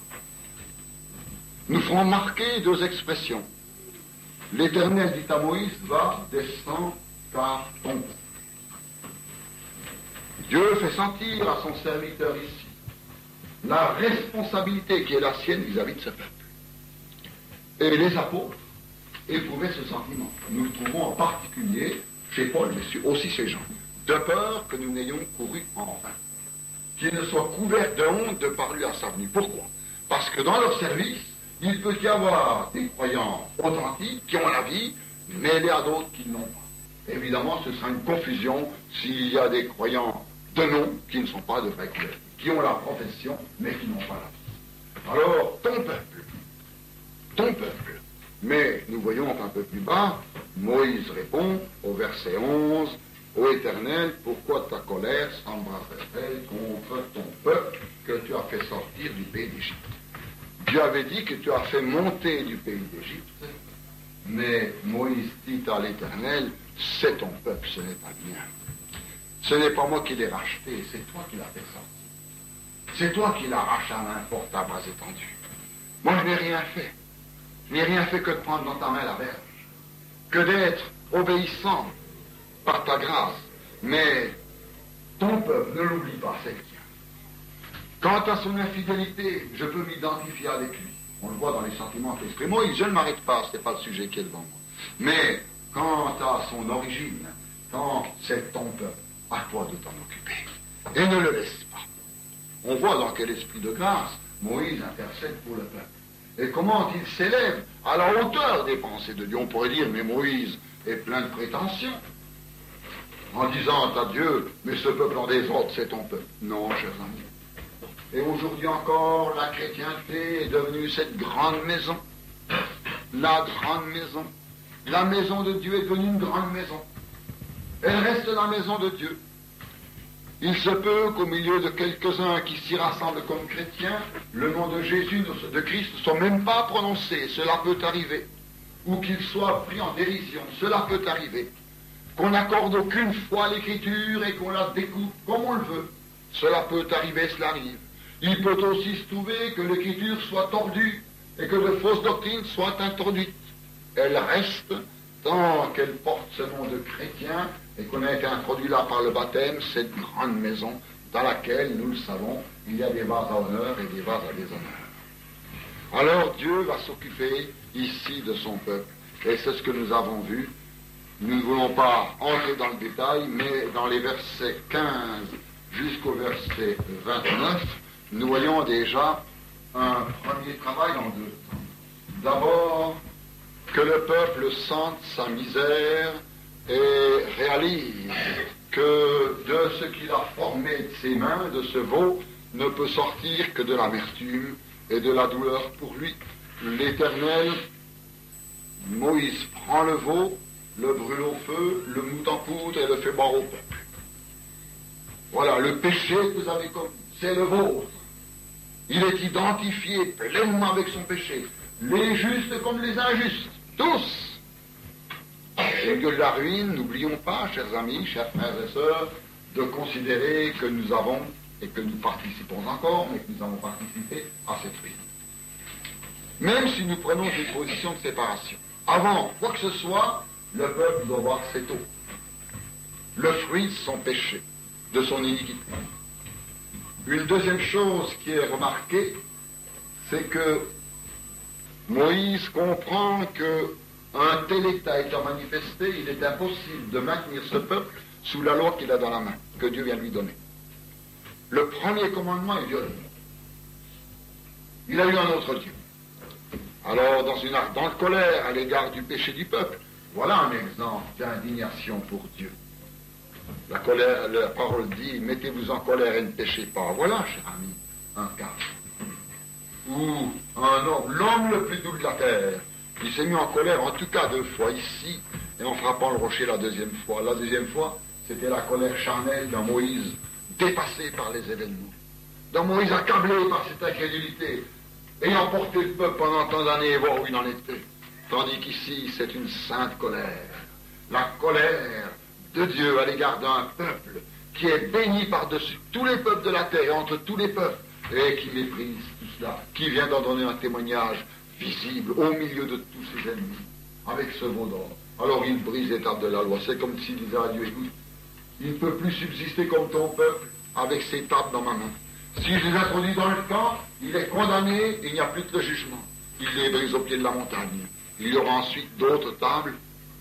Nous ferons marquer deux expressions. L'Éternel dit à Moïse, va, descends, car ton peuple. Dieu fait sentir à son serviteur ici la responsabilité qui est la sienne vis-à-vis de ce peuple. Et les apôtres éprouvaient ce sentiment. Nous le trouvons en particulier chez Paul, mais aussi chez Jean. De peur que nous n'ayons couru en vain. Qu'ils ne soient couverts de honte de par lui à sa venue. Pourquoi? Parce que dans leur service, il peut y avoir des croyants authentiques qui ont la vie, mêlés à d'autres qui ne l'ont pas. Évidemment, ce sera une confusion s'il y a des croyants de nom qui ne sont pas de vrais clercs, qui ont la profession, mais qui n'ont pas la vie. Alors, ton peuple, ton peuple. Mais nous voyons qu'un peu plus bas, Moïse répond au verset onze, ô Éternel, pourquoi ta colère s'embraserait-elle contre ton peuple que tu as fait sortir du pays d'Égypte? Dieu avait dit que tu as fait monter du pays d'Égypte, mais Moïse dit à l'Éternel, c'est ton peuple, ce n'est pas le mien. Ce n'est pas moi qui l'ai racheté, c'est toi qui l'as fait sortir. C'est toi qui l'as racheté à main forte à bras étendus. Moi, je n'ai rien fait. Je n'ai rien fait que de prendre dans ta main la verge, que d'être obéissant par ta grâce. Mais ton peuple, ne l'oublie pas, c'est le tien. Quant à son infidélité, je peux m'identifier avec lui. On le voit dans les sentiments qu'il exprime. Moïse, je ne m'arrête pas, ce n'est pas le sujet qui est devant moi. Mais quant à son origine, quand c'est ton peuple, à toi de t'en occuper. Et ne le laisse pas. On voit dans quel esprit de grâce Moïse intercède pour le peuple. Et comment il s'élève à la hauteur des pensées de Dieu. On pourrait dire, mais Moïse est plein de prétentions. En disant à Dieu, mais ce peuple en désordre, c'est ton peuple. Non, chers amis. Et aujourd'hui encore, la chrétienté est devenue cette grande maison. La grande maison. La maison de Dieu est devenue une grande maison. Elle reste la maison de Dieu. Il se peut qu'au milieu de quelques-uns qui s'y rassemblent comme chrétiens, le nom de Jésus, de Christ, ne soit même pas prononcé. Cela peut arriver. Ou qu'il soit pris en dérision. Cela peut arriver. Qu'on n'accorde aucune foi à l'écriture et qu'on la découpe comme on le veut. Cela peut arriver, cela arrive. Il peut aussi se trouver que l'écriture soit tordue et que de fausses doctrines soient introduites. Elle reste tant qu'elle porte ce nom de chrétien et qu'on a été introduit là par le baptême, cette grande maison dans laquelle, nous le savons, il y a des vases à honneur et des vases à déshonneur. Alors Dieu va s'occuper ici de son peuple. Et c'est ce que nous avons vu. Nous ne voulons pas entrer dans le détail, mais dans les versets quinze jusqu'au verset vingt-neuf, nous voyons déjà un premier travail en deux temps. D'abord, que le peuple sente sa misère et réalise que de ce qu'il a formé de ses mains, de ce veau, ne peut sortir que de l'amertume et de la douleur pour lui. L'Éternel, Moïse prend le veau, le brûle au feu, le moute en poudre et le fait boire au peuple. Voilà, le péché que vous avez commis, c'est le vôtre. Il est identifié pleinement avec son péché. Les justes comme les injustes, tous. Et que la ruine, n'oublions pas, chers amis, chers frères et sœurs, de considérer que nous avons, et que nous participons encore, mais que nous avons participé à cette ruine. Même si nous prenons une position de séparation. Avant quoi que ce soit, le peuple doit voir cette eau. Le fruit de son péché, de son iniquité. Une deuxième chose qui est remarquée, c'est que Moïse comprend que un tel état étant manifesté, il est impossible de maintenir ce peuple sous la loi qu'il a dans la main, que Dieu vient lui donner. Le premier commandement est Dieu. Il a eu un autre Dieu. Alors, dans une ardente colère à l'égard du péché du peuple, voilà un exemple d'indignation pour Dieu. La colère, la parole dit, mettez-vous en colère et ne péchez pas. Voilà, cher ami, un cas. Ou un homme, l'homme le plus doux de la terre, il s'est mis en colère en tout cas deux fois ici, et en frappant le rocher la deuxième fois. La deuxième fois, c'était la colère charnelle d'un Moïse dépassé par les événements. D'un Moïse accablé par cette incrédulité, ayant porté le peuple pendant tant d'années et voir où il en était. Tandis qu'ici, c'est une sainte colère. La colère de Dieu à l'égard d'un peuple qui est béni par-dessus tous les peuples de la terre, entre tous les peuples, et qui méprise tout cela, qui vient d'en donner un témoignage visible au milieu de tous ses ennemis, avec ce mot d'ordre. Alors il brise l'étape de la loi. C'est comme s'il disait à Dieu, écoute, il ne peut plus subsister comme ton peuple avec ses tables dans ma main. Si je les introduis dans le camp, il est condamné et il n'y a plus que le jugement. Il les brise au pied de la montagne. Il y aura ensuite d'autres tables.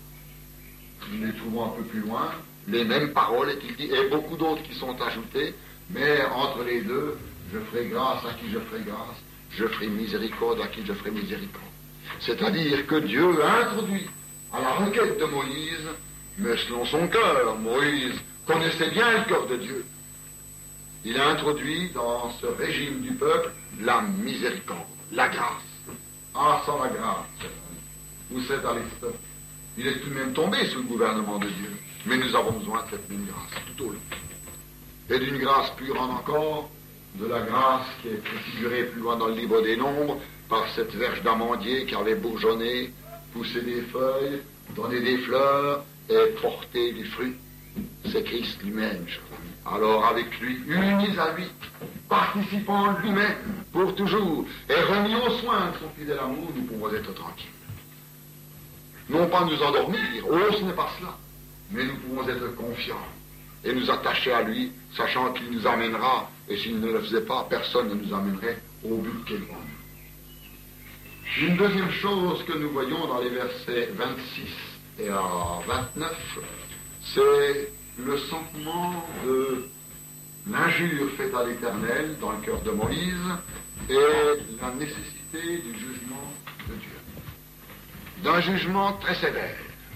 Nous les trouvons un peu plus loin, les mêmes paroles, et qu'il dit, et beaucoup d'autres qui sont ajoutées, mais entre les deux, je ferai grâce à qui je ferai grâce, je ferai miséricorde à qui je ferai miséricorde. C'est-à-dire que Dieu a introduit à la requête de Moïse, mais selon son cœur, Moïse connaissait bien le cœur de Dieu. Il a introduit dans ce régime du peuple la miséricorde, la grâce. Ah, sans la grâce, vous êtes à l'esprit. Il est tout de même tombé sous le gouvernement de Dieu. Mais nous avons besoin de cette même grâce, tout au long. Et d'une grâce plus grande encore, de la grâce qui est préfigurée plus loin dans le livre des Nombres, par cette verge d'amandier qui avait bourgeonné, poussé des feuilles, donné des fleurs et porté du fruit. C'est Christ lui-même, chers amis. Alors avec lui, unis à lui, participant lui-même pour toujours, et remis aux soins de son fidèle amour, nous pouvons être tranquilles. Non pas nous endormir, oh ce n'est pas cela, mais nous pouvons être confiants et nous attacher à lui, sachant qu'il nous amènera, et s'il ne le faisait pas, personne ne nous amènerait au but qu'est loin. Une deuxième chose que nous voyons dans les versets vingt-six et à vingt-neuf, c'est le sentiment de l'injure faite à l'Éternel dans le cœur de Moïse et la nécessité du jugement de Dieu. D'un jugement très sévère,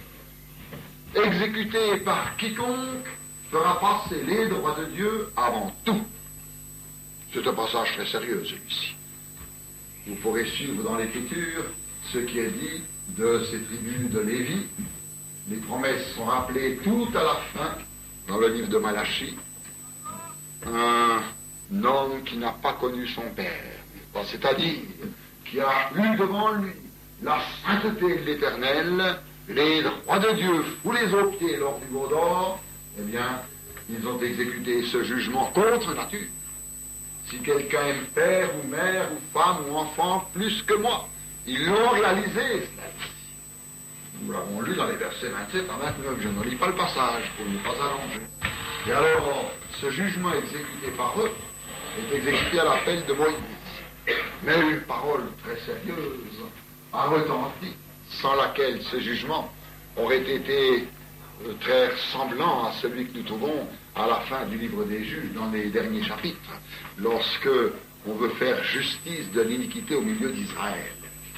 exécuté par quiconque fera passer les droits de Dieu avant tout. C'est un passage très sérieux, celui-ci. Vous pourrez suivre dans l'Écriture ce qui est dit de ces tribus de Lévi. Les promesses sont rappelées tout à la fin dans le livre de Malachie. Un homme qui n'a pas connu son père, c'est-à-dire qui a eu devant lui la sainteté de l'Éternel, les droits de Dieu foulés aux pieds lors du veau d'or, eh bien, ils ont exécuté ce jugement contre nature. Si quelqu'un aime père ou mère ou femme ou enfant plus que moi, ils l'ont réalisé, cela ici. Nous l'avons lu dans les versets vingt-sept à vingt-neuf, je ne lis pas le passage pour ne pas allonger. Et alors, ce jugement exécuté par eux est exécuté à l'appel de Moïse. Mais une parole très sérieuse a retenti, sans laquelle ce jugement aurait été très ressemblant à celui que nous trouvons à la fin du livre des Juges, dans les derniers chapitres, lorsque on veut faire justice de l'iniquité au milieu d'Israël,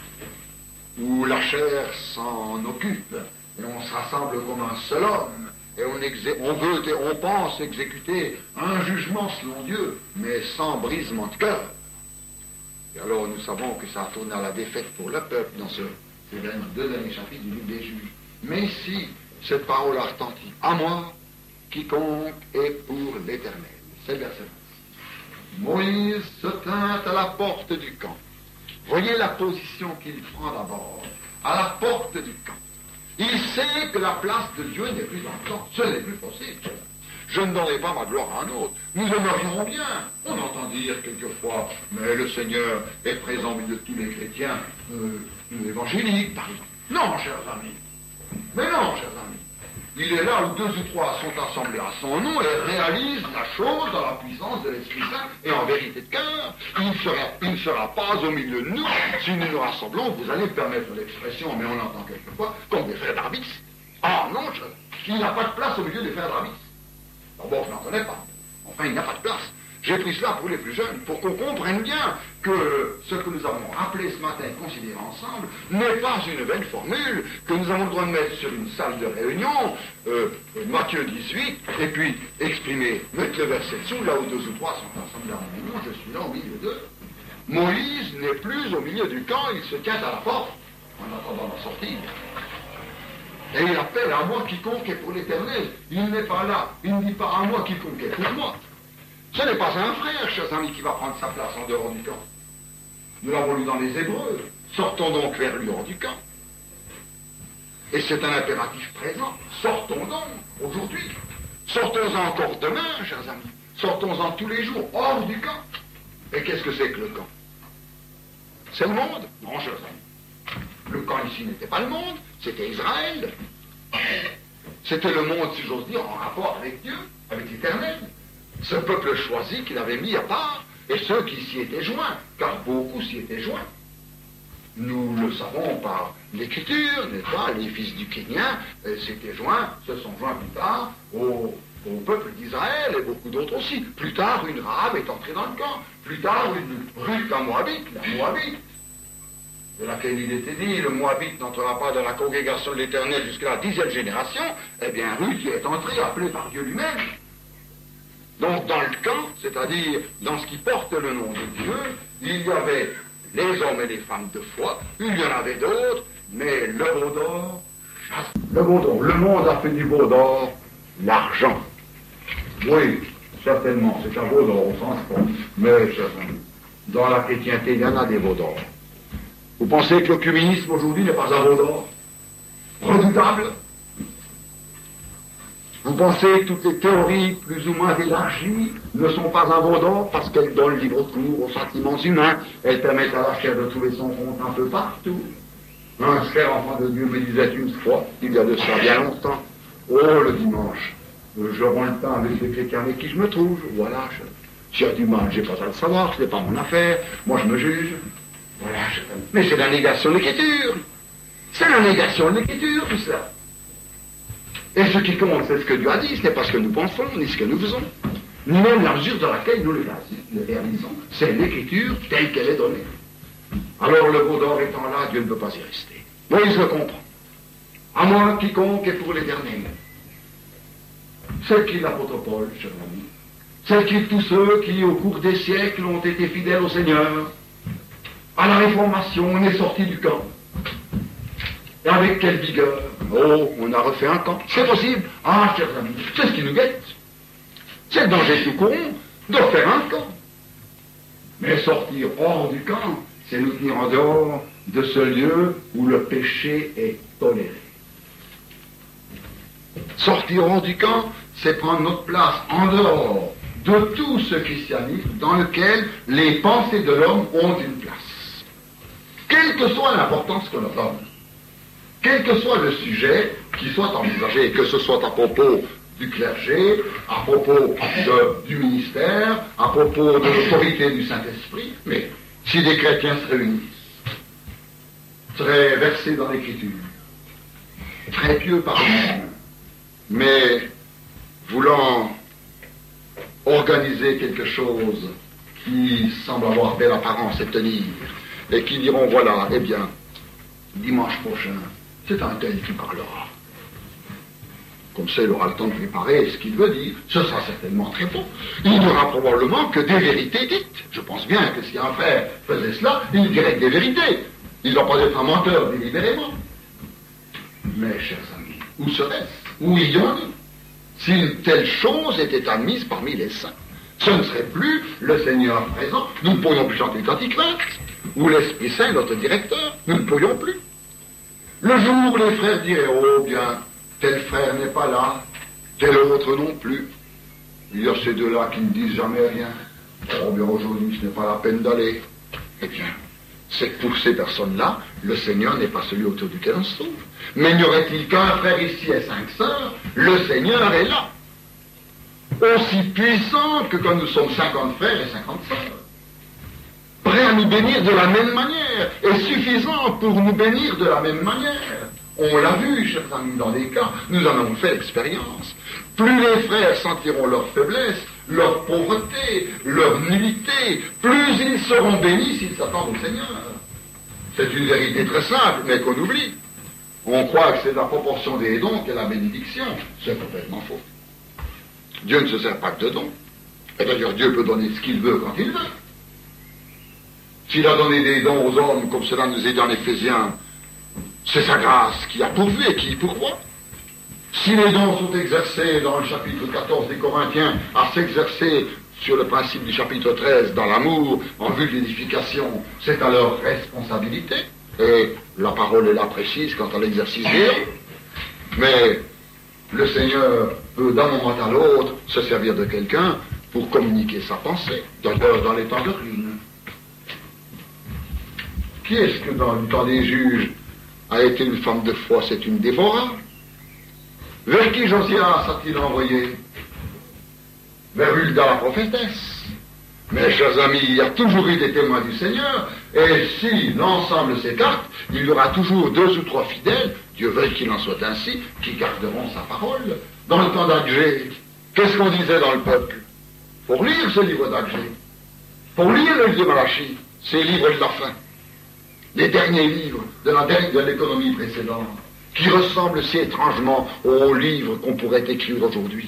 où la chair s'en occupe, et on se rassemble comme un seul homme, et on, exé- on veut, on pense exécuter un jugement selon Dieu, mais sans brisement de cœur. Et alors nous savons que ça a tourné à la défaite pour le peuple dans ce, ces deux derniers chapitres du livre des Juges. Mais ici, cette parole a retenti. À moi, quiconque est pour l'Éternel. C'est le verset vingt-six. Moïse se tint à la porte du camp. Voyez la position qu'il prend d'abord. À la porte du camp. Il sait que la place de Dieu n'est plus dans le camp. Ce n'est plus possible. Je ne donnerai pas ma gloire à un autre. Nous aimerions bien. On entend dire quelquefois, mais le Seigneur est présent au milieu de tous les chrétiens euh, évangéliques, par exemple. Non, chers amis. Mais non, chers amis. Il est là où deux ou trois sont assemblés à son nom et réalisent la chose dans la puissance de l'Esprit Saint et en vérité de cœur. Il ne sera, il ne sera pas au milieu de nous. Si nous nous rassemblons, vous allez me permettre l'expression, mais on l'entend quelquefois, comme des frères d'Arbis. Ah non, je, il n'a pas de place au milieu des frères d'Arbis. D'abord, je n'en connais pas. Enfin, il n'y a pas de place. J'ai pris cela pour les plus jeunes, pour qu'on comprenne bien que ce que nous avons rappelé ce matin et considéré ensemble n'est pas une vaine formule que nous avons le droit de mettre sur une salle de réunion, euh, Matthieu dix-huit, et puis exprimer, mettre le verset dessous, là où deux ou trois sont ensemble dans mon nom, je suis là au milieu d'eux. Moïse n'est plus au milieu du camp, il se tient à la porte, en attendant d'en sortir. Et il appelle à moi quiconque est pour l'Éternel. Il n'est pas là, il ne dit pas à moi quiconque est pour moi. Ce n'est pas un frère, chers amis, qui va prendre sa place en dehors du camp. Nous l'avons lu dans les Hébreux. Sortons donc vers lui hors du camp. Et c'est un impératif présent. Sortons donc aujourd'hui. Sortons-en encore demain, chers amis. Sortons-en tous les jours, hors du camp. Et qu'est-ce que c'est que le camp? C'est le monde? Non, chers amis. Le camp ici n'était pas le monde, c'était Israël. C'était le monde, si j'ose dire, en rapport avec Dieu, avec l'Éternel. Ce peuple choisi qu'il avait mis à part, et ceux qui s'y étaient joints, car beaucoup s'y étaient joints. Nous le savons par l'Écriture, n'est-ce pas? Les fils du Kénia s'étaient joints, se sont joints plus tard au, au peuple d'Israël, et beaucoup d'autres aussi. Plus tard, une Rahab est entrée dans le camp. Plus tard, une Ruth, la Moabite, la Moabite. de laquelle il était dit, le Moabite n'entrera pas dans la congrégation de l'Éternel jusqu'à la dixième génération, eh bien Ruth y est entrée, appelée par Dieu lui-même. Donc dans le camp, c'est-à-dire dans ce qui porte le nom de Dieu, il y avait les hommes et les femmes de foi, il y en avait d'autres, mais le veau d'or, le veau d'or, le monde a fait du veau d'or l'argent. Oui, certainement, c'est un veau d'or au sens propre, mais dans la chrétienté, il y en a des veaux d'or. Vous pensez que l'œcuménisme aujourd'hui n'est pas un veau d'or redoutable? Vous pensez que toutes les théories plus ou moins élargies ne sont pas un veau d'or parce qu'elles donnent libre cours aux sentiments humains, elles permettent à la chair de trouver son compte un peu partout. Un frère enfant de Dieu me disait une fois, il y a de ça bien longtemps, oh le dimanche, je rends le pain avec les chrétiens avec qui je me trouve, voilà, je, s'il y a du mal, j'ai pas à le savoir, ce n'est pas mon affaire, moi je me juge, voilà, je, mais c'est la négation de l'écriture, c'est la négation de l'écriture tout ça. Et ce qui compte, c'est ce que Dieu a dit, ce n'est pas ce que nous pensons, ni ce que nous faisons, ni même la mesure dans laquelle nous le réalisons. C'est l'écriture telle qu'elle est donnée. Alors le veau d'or étant là, Dieu ne peut pas y rester. Moïse le comprend. À moi, quiconque est pour l'éternel. C'est qui l'apôtre Paul, cher ami? C'est qui tous ceux qui, au cours des siècles, ont été fidèles au Seigneur? À la Réformation, on est sorti du camp. Et avec quelle vigueur? Oh, on a refait un camp. C'est possible. Ah, chers amis, c'est ce qui nous guette. C'est le danger tout courant de faire un camp. Mais sortir hors du camp, c'est nous tenir en dehors de ce lieu où le péché est toléré. Sortir hors du camp, c'est prendre notre place en dehors de tout ce christianisme dans lequel les pensées de l'homme ont une place. Quelle que soit l'importance que l'on donne. Quel que soit le sujet qui soit envisagé, que ce soit à propos du clergé, à propos de, du ministère, à propos de l'autorité du Saint-Esprit, mais si des chrétiens se réunissent, très versés dans l'Écriture, très pieux par eux-mêmes, mais voulant organiser quelque chose qui semble avoir belle apparence et tenir, et qui diront, voilà, eh bien, dimanche prochain, c'est un tel qui parlera. Comme ça, il aura le temps de préparer ce qu'il veut dire. Ce sera certainement très beau. Il n'y aura probablement que des vérités dites. Je pense bien que si un frère faisait cela, il dirait que des vérités. Il ne doit pas être un menteur délibérément. Mais, chers amis, où serait-ce? Où y en est? Si une telle chose était admise parmi les saints, ce ne serait plus le Seigneur présent. Nous ne pourrions plus chanter le cantique vingt, ou l'Esprit Saint, notre directeur. Nous ne pourrions plus. Le jour où les frères diraient, oh bien, tel frère n'est pas là, tel autre non plus. Il y a ces deux-là qui ne disent jamais rien. Oh bien, aujourd'hui, ce n'est pas la peine d'aller. Eh bien, c'est que pour ces personnes-là, le Seigneur n'est pas celui autour duquel on se trouve. Mais n'y aurait-il qu'un frère ici et cinq sœurs, le Seigneur est là. Aussi puissant que quand nous sommes cinquante frères et cinquante sœurs. Prêt à nous bénir de la même manière, et suffisant pour nous bénir de la même manière. On l'a vu, chers amis, dans des cas, nous en avons fait l'expérience. Plus les frères sentiront leur faiblesse, leur pauvreté, leur nullité, plus ils seront bénis s'ils s'attendent au Seigneur. C'est une vérité très simple, mais qu'on oublie. On croit que c'est la proportion des dons qu'est la bénédiction. C'est complètement faux. Dieu ne se sert pas que de dons. Et d'ailleurs, Dieu peut donner ce qu'il veut quand il veut. S'il a donné des dons aux hommes, comme cela nous est dit en Éphésiens, c'est sa grâce qui a pourvu et qui y pourvoit. Si les dons sont exercés dans le chapitre quatorze des Corinthiens, à s'exercer sur le principe du chapitre treize, dans l'amour, en vue de l'édification, c'est à leur responsabilité. Et la parole est là précise quant à l'exercice des dons. Mais le Seigneur peut d'un moment à l'autre se servir de quelqu'un pour communiquer sa pensée, d'ailleurs dans les temps de ruine. Qui est-ce que dans le temps des juges a été une femme de foi? C'est une Déborah. Vers qui Josias a-t-il envoyé? Vers Hulda la prophétesse. Mais, chers amis, il y a toujours eu des témoins du Seigneur, et si l'ensemble s'écarte, il y aura toujours deux ou trois fidèles, Dieu veuille qu'il en soit ainsi, qui garderont sa parole. Dans le temps d'Agé, qu'est-ce qu'on disait dans le peuple? Pour lire ce livre d'Agé, pour lire le livre de Malachie, ces livres de la fin. les derniers livres de la dernière de l'économie précédente, qui ressemblent si étrangement aux livres qu'on pourrait écrire aujourd'hui.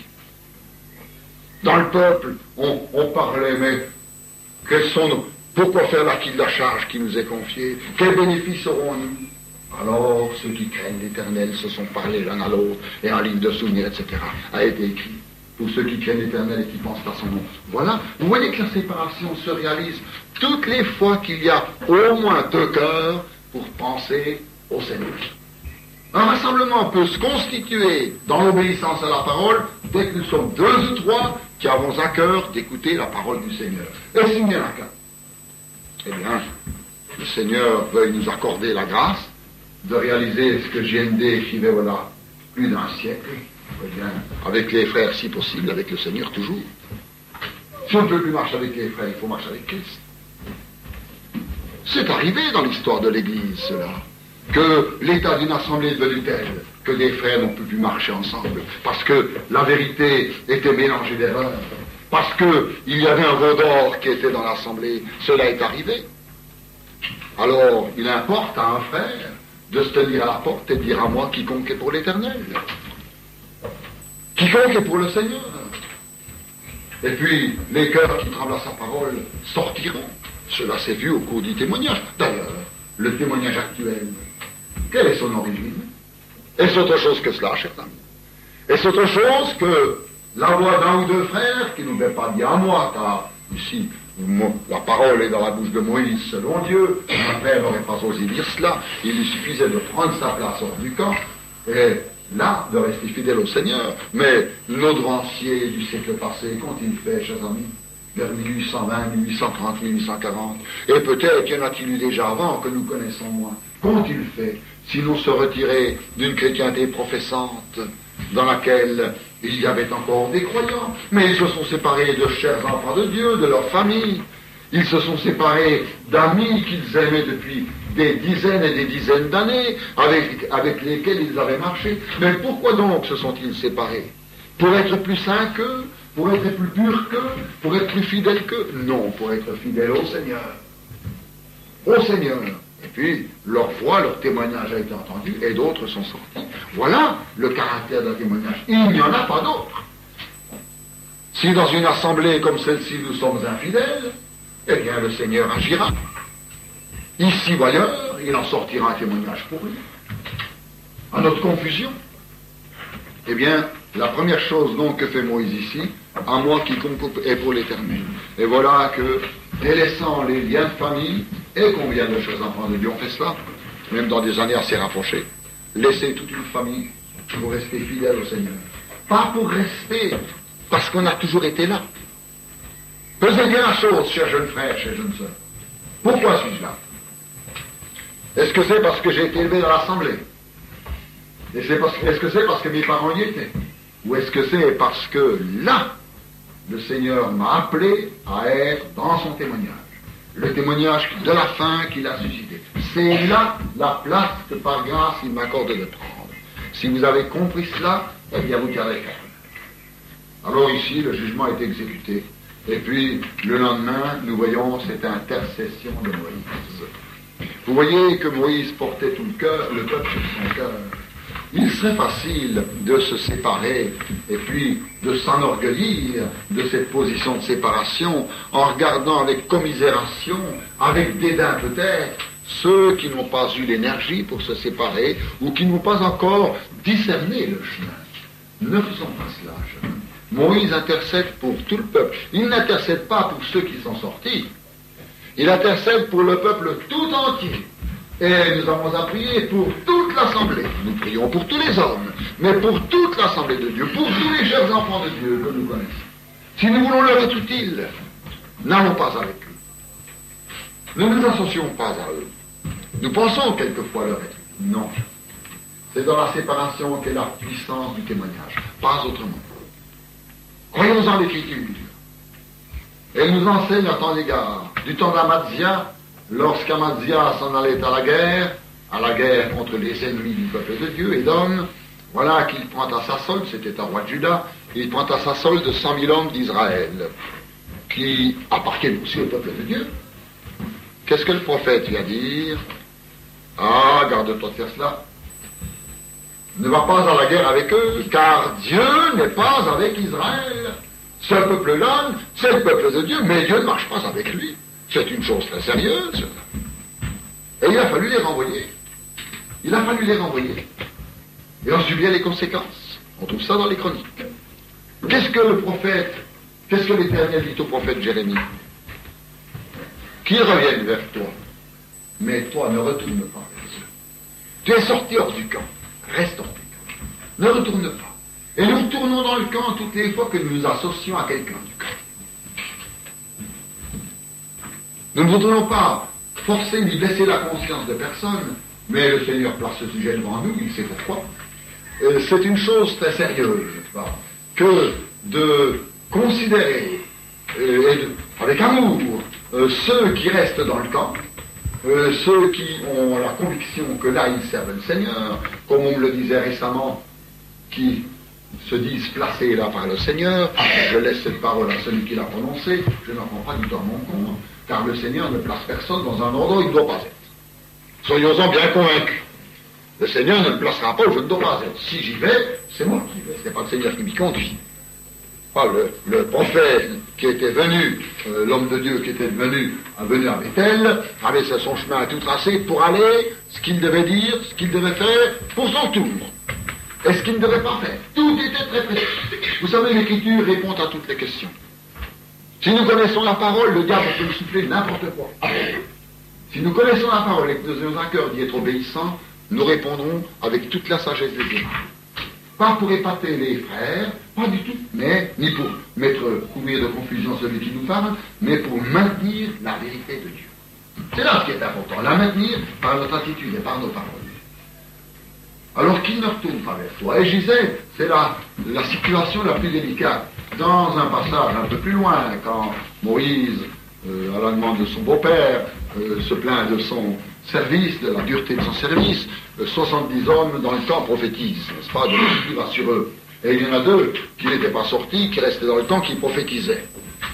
Dans le peuple, on, on parlait, mais quels sont nos, pourquoi faire l'acquis de la charge qui nous est confiée? Quels bénéfices aurons-nous? Alors, ceux qui craignent l'Éternel se sont parlé l'un à l'autre, et un livre de souvenirs, et cetera, a été écrit. Pour ceux qui craignent l'Éternel et qui pensent à son nom. Voilà, vous voyez que la séparation se réalise toutes les fois qu'il y a au moins deux cœurs pour penser au Seigneur. Un rassemblement peut se constituer dans l'obéissance à la parole dès que nous sommes deux ou trois qui avons à cœur d'écouter la parole du Seigneur. Et s'il n'y en a qu'un, eh bien, le Seigneur veuille nous accorder la grâce de réaliser ce que J N D écrivait, voilà, plus d'un siècle, eh bien, avec les frères si possible, avec le Seigneur toujours. Si on ne peut plus marcher avec les frères, il faut marcher avec Christ. C'est arrivé dans l'histoire de l'Église, cela, que l'état d'une assemblée est devenu tel que des frères n'ont plus pu marcher ensemble, parce que la vérité était mélangée d'erreurs, parce qu'il y avait un veau d'or qui était dans l'assemblée. Cela est arrivé. Alors, il importe à un frère de se tenir à la porte et de dire à moi, quiconque est pour l'Éternel, quiconque est pour le Seigneur. Et puis, les cœurs qui tremblent à sa parole sortiront. Cela s'est vu au cours du témoignage. D'ailleurs, le témoignage actuel, quelle est son origine? Est-ce autre chose que cela, chers amis? Est-ce autre chose que la voix d'un ou deux frères qui ne nous pas dire à moi, car ici, la parole est dans la bouche de Moïse, selon Dieu. Un frère n'aurait pas osé dire cela. Il lui suffisait de prendre sa place hors du camp et là, de rester fidèle au Seigneur. Mais nos devanciers du siècle passé, qu'ont-ils fait, chers amis? Vers mille huit cent vingt, mille huit cent trente, mille huit cent quarante. Et peut-être y en a-t-il eu déjà avant que nous connaissons moins. Qu'ont-ils fait si nous se retiraient d'une chrétienté professante dans laquelle il y avait encore des croyants? Mais ils se sont séparés de chers enfants de Dieu, de leur famille. Ils se sont séparés d'amis qu'ils aimaient depuis des dizaines et des dizaines d'années, avec, avec lesquels ils avaient marché. Mais pourquoi donc se sont-ils séparés? Pour être plus saints qu'eux? Pour être plus purs qu'eux? Pour être plus fidèles qu'eux? Non, pour être fidèles au Seigneur. Au Seigneur. Et puis, leur voix, leur témoignage a été entendu, et d'autres sont sortis. Voilà le caractère d'un témoignage. Il n'y en a pas d'autre. Si dans une assemblée comme celle-ci, nous sommes infidèles, eh bien, le Seigneur agira. Ici ou ailleurs, il en sortira un témoignage pour lui. À notre confusion. Eh bien, la première chose donc que fait Moïse ici, à moi quiconque est pour l'Éternel. Et voilà que, délaissant les liens de famille, et combien de chers enfants de Dieu ont fait cela, même dans des années assez rapprochées, laisser toute une famille pour rester fidèle au Seigneur. Pas pour rester, parce qu'on a toujours été là. Pesez bien la chose, chers jeunes frères, chers jeunes sœurs. Pourquoi suis-je là? Est-ce que c'est parce que j'ai été élevé dans l'assemblée? Est-ce que c'est parce que mes parents y étaient? Ou est-ce que c'est parce que là, le Seigneur m'a appelé à être dans son témoignage? Le témoignage de la fin qu'il a suscité. C'est là la place que par grâce il m'accorde de prendre. Si vous avez compris cela, eh bien vous garez ferme. Alors ici, le jugement est exécuté. Et puis, le lendemain, nous voyons cette intercession de Moïse. Vous voyez que Moïse portait tout le cœur, le peuple sur son cœur. Il serait facile de se séparer et puis de s'enorgueillir de cette position de séparation en regardant avec commisération, avec dédain peut-être, ceux qui n'ont pas eu l'énergie pour se séparer ou qui n'ont pas encore discerné le chemin. Ne faisons pas cela, chemin. Moïse intercède pour tout le peuple. Il n'intercède pas pour ceux qui sont sortis. Il intercède pour le peuple tout entier. Et nous avons à prier pour toute l'assemblée. Nous prions pour tous les hommes, mais pour toute l'assemblée de Dieu, pour tous les chers enfants de Dieu que nous connaissons. Si nous voulons leur être utiles, n'allons pas avec eux. Ne nous associons pas à eux. Nous pensons quelquefois leur être utiles. Non. C'est dans la séparation qu'est la puissance du témoignage, pas autrement. Croyons en l'Écriture. Elle nous enseigne à tant d'égards. Du temps d'Amazia, lorsqu'Amazia s'en allait à la guerre, à la guerre contre les ennemis du peuple de Dieu et d'hommes, voilà qu'il prend à sa solde, c'était un roi de Juda, il prend à sa solde cent mille hommes d'Israël, qui appartiennent aussi au peuple de Dieu. Qu'est-ce que le prophète vient dire? Ah, garde-toi de faire cela. Ne va pas à la guerre avec eux, car Dieu n'est pas avec Israël. Ce peuple-là, c'est le peuple de Dieu, mais Dieu ne marche pas avec lui. C'est une chose très sérieuse. Et il a fallu les renvoyer. Il a fallu les renvoyer. Et on subit les conséquences. On trouve ça dans les chroniques. Qu'est-ce que le prophète, qu'est-ce que l'Éternel dit au prophète Jérémie? Qu'ils reviennent vers toi. Mais toi, ne retourne pas vers eux. Tu es sorti hors du camp. Reste hors du camp. Ne retourne pas. Et nous retournons dans le camp toutes les fois que nous nous associons à quelqu'un du camp. Nous ne voudrions pas forcer ni baisser la conscience de personne, mais le Seigneur place ce sujet devant nous, il sait pourquoi. Euh, c'est une chose très sérieuse, n'est-ce pas, que de considérer euh, et de, avec amour euh, ceux qui restent dans le camp, euh, ceux qui ont la conviction que là ils servent le Seigneur, comme on me le disait récemment, qui se disent placés là par le Seigneur. Je laisse cette parole à celui qui l'a prononcée, je n'en prends pas du tout à mon compte, car le Seigneur ne place personne dans un endroit où il ne doit pas être. Soyons-en bien convaincus. Le Seigneur ne me placera pas où je ne dois pas être. Si j'y vais, c'est moi qui vais, ce n'est pas le Seigneur qui m'y conduit. Ah, le, le prophète qui était venu, euh, l'homme de Dieu qui était venu, a venu à Bethel, avait son chemin tout tracé pour aller, ce qu'il devait dire, ce qu'il devait faire pour son tour. Et ce qu'il ne devait pas faire. Tout était très précis. Vous savez, l'Écriture répond à toutes les questions. Si nous connaissons la parole, le diable peut nous souffler n'importe quoi. Si nous connaissons la parole et que nous avons un cœur d'y être obéissant, nous répondrons avec toute la sagesse des dieux. Pas pour épater les frères, pas du tout, mais ni pour mettre couvrir de confusion celui qui nous parle, mais pour maintenir la vérité de Dieu. C'est là ce qui est important, la maintenir par notre attitude et par nos paroles. Alors qu'il ne retourne pas vers toi. Et je disais, c'est la, la situation la plus délicate. Dans un passage un peu plus loin, quand Moïse, euh, à la demande de son beau-père, euh, se plaint de son service, de la dureté de son service, euh, soixante-dix hommes dans le camp prophétisent, n'est-ce pas, de l'esprit sur eux. Et il y en a deux qui n'étaient pas sortis, qui restaient dans le camp, qui prophétisaient.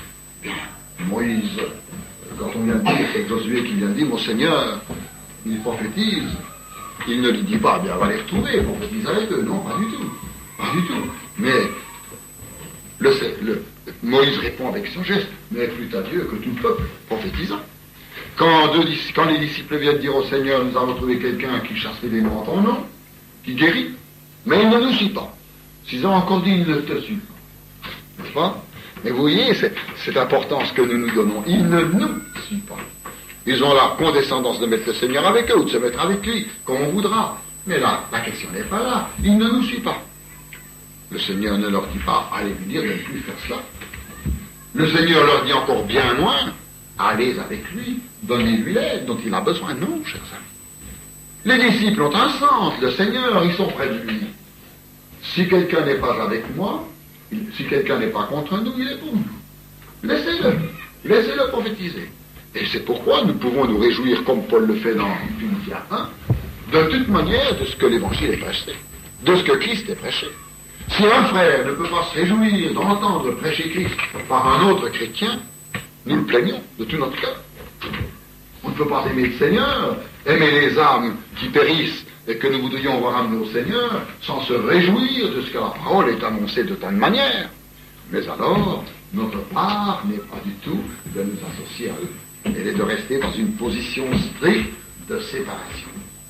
Moïse, quand on vient de dire, c'est Josué qui vient de dire, mon Seigneur, il prophétise. Il ne lui dit pas, bien, va les retrouver, prophétise avec eux. Non, pas du tout. Pas du tout. Mais, le, le, Moïse répond avec son geste, mais plût à Dieu que tout le peuple prophétisant. Quand, deux, quand les disciples viennent dire au Seigneur, nous avons trouvé quelqu'un qui chasse les démons en ton nom, qui guérit, mais il ne nous suit pas. S'ils ont encore dit, il ne te suit pas. N'est-ce pas? Mais vous voyez, c'est, c'est important ce que nous nous donnons. Il ne nous suit pas. Ils ont la condescendance de mettre le Seigneur avec eux, ou de se mettre avec lui, comme on voudra. Mais là, la question n'est pas là. Il ne nous suit pas. Le Seigneur ne leur dit pas, allez lui dire de ne plus faire cela. Le Seigneur leur dit encore bien moins, allez avec lui, donnez-lui l'aide dont il a besoin. Non, chers amis. Les disciples ont un sens, le Seigneur, ils sont près de lui. Si quelqu'un n'est pas avec moi, si quelqu'un n'est pas contre nous, il est pour nous. Laissez-le. Laissez-le prophétiser. Et c'est pourquoi nous pouvons nous réjouir, comme Paul le fait dans Philippiens un, de toute manière de ce que l'Évangile est prêché, de ce que Christ est prêché. Si un frère ne peut pas se réjouir d'entendre prêcher Christ par un autre chrétien, nous le plaignons de tout notre cœur. On ne peut pas aimer le Seigneur, aimer les âmes qui périssent et que nous voudrions voir amener au Seigneur, sans se réjouir de ce que la parole est annoncée de telle manière. Mais alors, notre part n'est pas du tout de nous associer à eux. Elle est de rester dans une position stricte de séparation.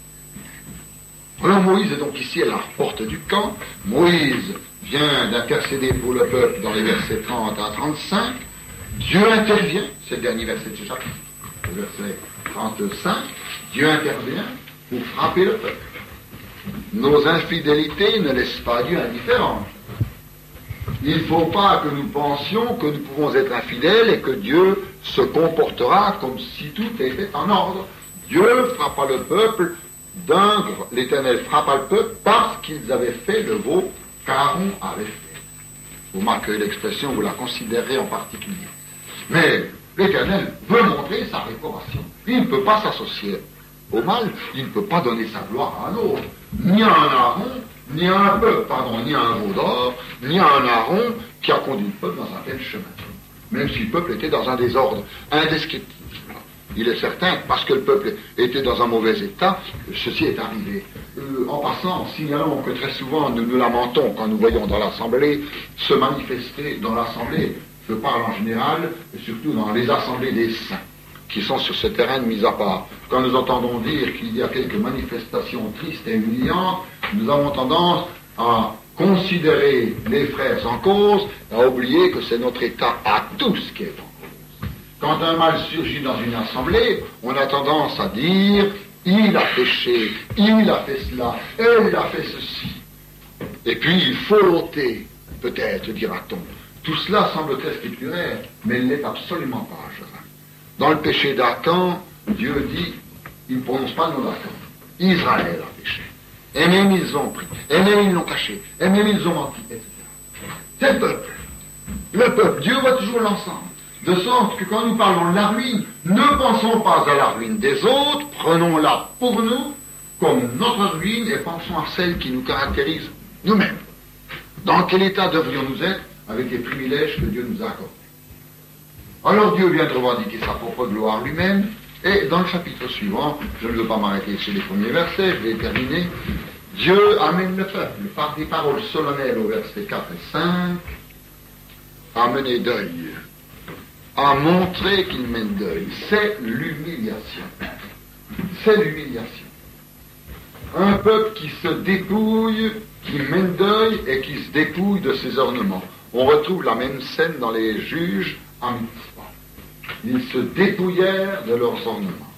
Alors Moïse est donc ici à la porte du camp. Moïse vient d'intercéder pour le peuple dans les versets trente à trente-cinq. Dieu intervient, c'est le dernier verset de ce chapitre, le verset trente-cinq. Dieu intervient pour frapper le peuple. Nos infidélités ne laissent pas Dieu indifférent. Il ne faut pas que nous pensions que nous pouvons être infidèles et que Dieu se comportera comme si tout était en ordre. Dieu frappa le peuple d'un... L'Éternel frappa le peuple parce qu'ils avaient fait le veau qu'Aaron avait fait. Vous marquez l'expression, vous la considérez en particulier. Mais l'Éternel veut montrer sa réprobation. Il ne peut pas s'associer au mal, il ne peut pas donner sa gloire à un autre. Ni à un Aaron, ni à un peuple, pardon, ni à un veau d'or, ni à un Aaron qui a conduit le peuple dans un tel chemin. Même si le peuple était dans un désordre indescriptible. Il est certain que parce que le peuple était dans un mauvais état, ceci est arrivé. Euh, en passant, signalons que très souvent nous nous lamentons quand nous voyons dans l'Assemblée se manifester dans l'Assemblée, je parle en général, et surtout dans les assemblées des saints, qui sont sur ce terrain de mise à part. Quand nous entendons dire qu'il y a quelques manifestations tristes et humiliantes, nous avons tendance à considérer les frères en cause, à oublier que c'est notre état à tous qui est en cause. Quand un mal surgit dans une assemblée, on a tendance à dire « il a péché, il a fait cela, elle a fait ceci ». Et puis il faut l'ôter, peut-être, dira-t-on. Tout cela semble très scripturaire, mais il ne l'est absolument pas, je dirais. Dans le péché d'Acan, Dieu dit, il ne prononce pas le nom d'Acan. Israël a péché. Et même ils ont pris, et même ils l'ont caché, et même ils ont menti, et cetera. C'est le peuple. Le peuple, Dieu voit toujours l'ensemble. De sorte que quand nous parlons de la ruine, ne pensons pas à la ruine des autres, prenons-la pour nous comme notre ruine et pensons à celle qui nous caractérise nous-mêmes. Dans quel état devrions-nous être avec les privilèges que Dieu nous a accordés? Alors Dieu vient de revendiquer sa propre gloire lui-même, et dans le chapitre suivant, je ne veux pas m'arrêter sur les premiers versets, je vais terminer, Dieu amène le peuple par des paroles solennelles au verset quatre et cinq, à mener deuil, à montrer qu'il mène deuil. C'est l'humiliation. C'est l'humiliation. Un peuple qui se dépouille, qui mène deuil et qui se dépouille de ses ornements. On retrouve la même scène dans les juges à Mitzpah. Ils se dépouillèrent de leurs ornements.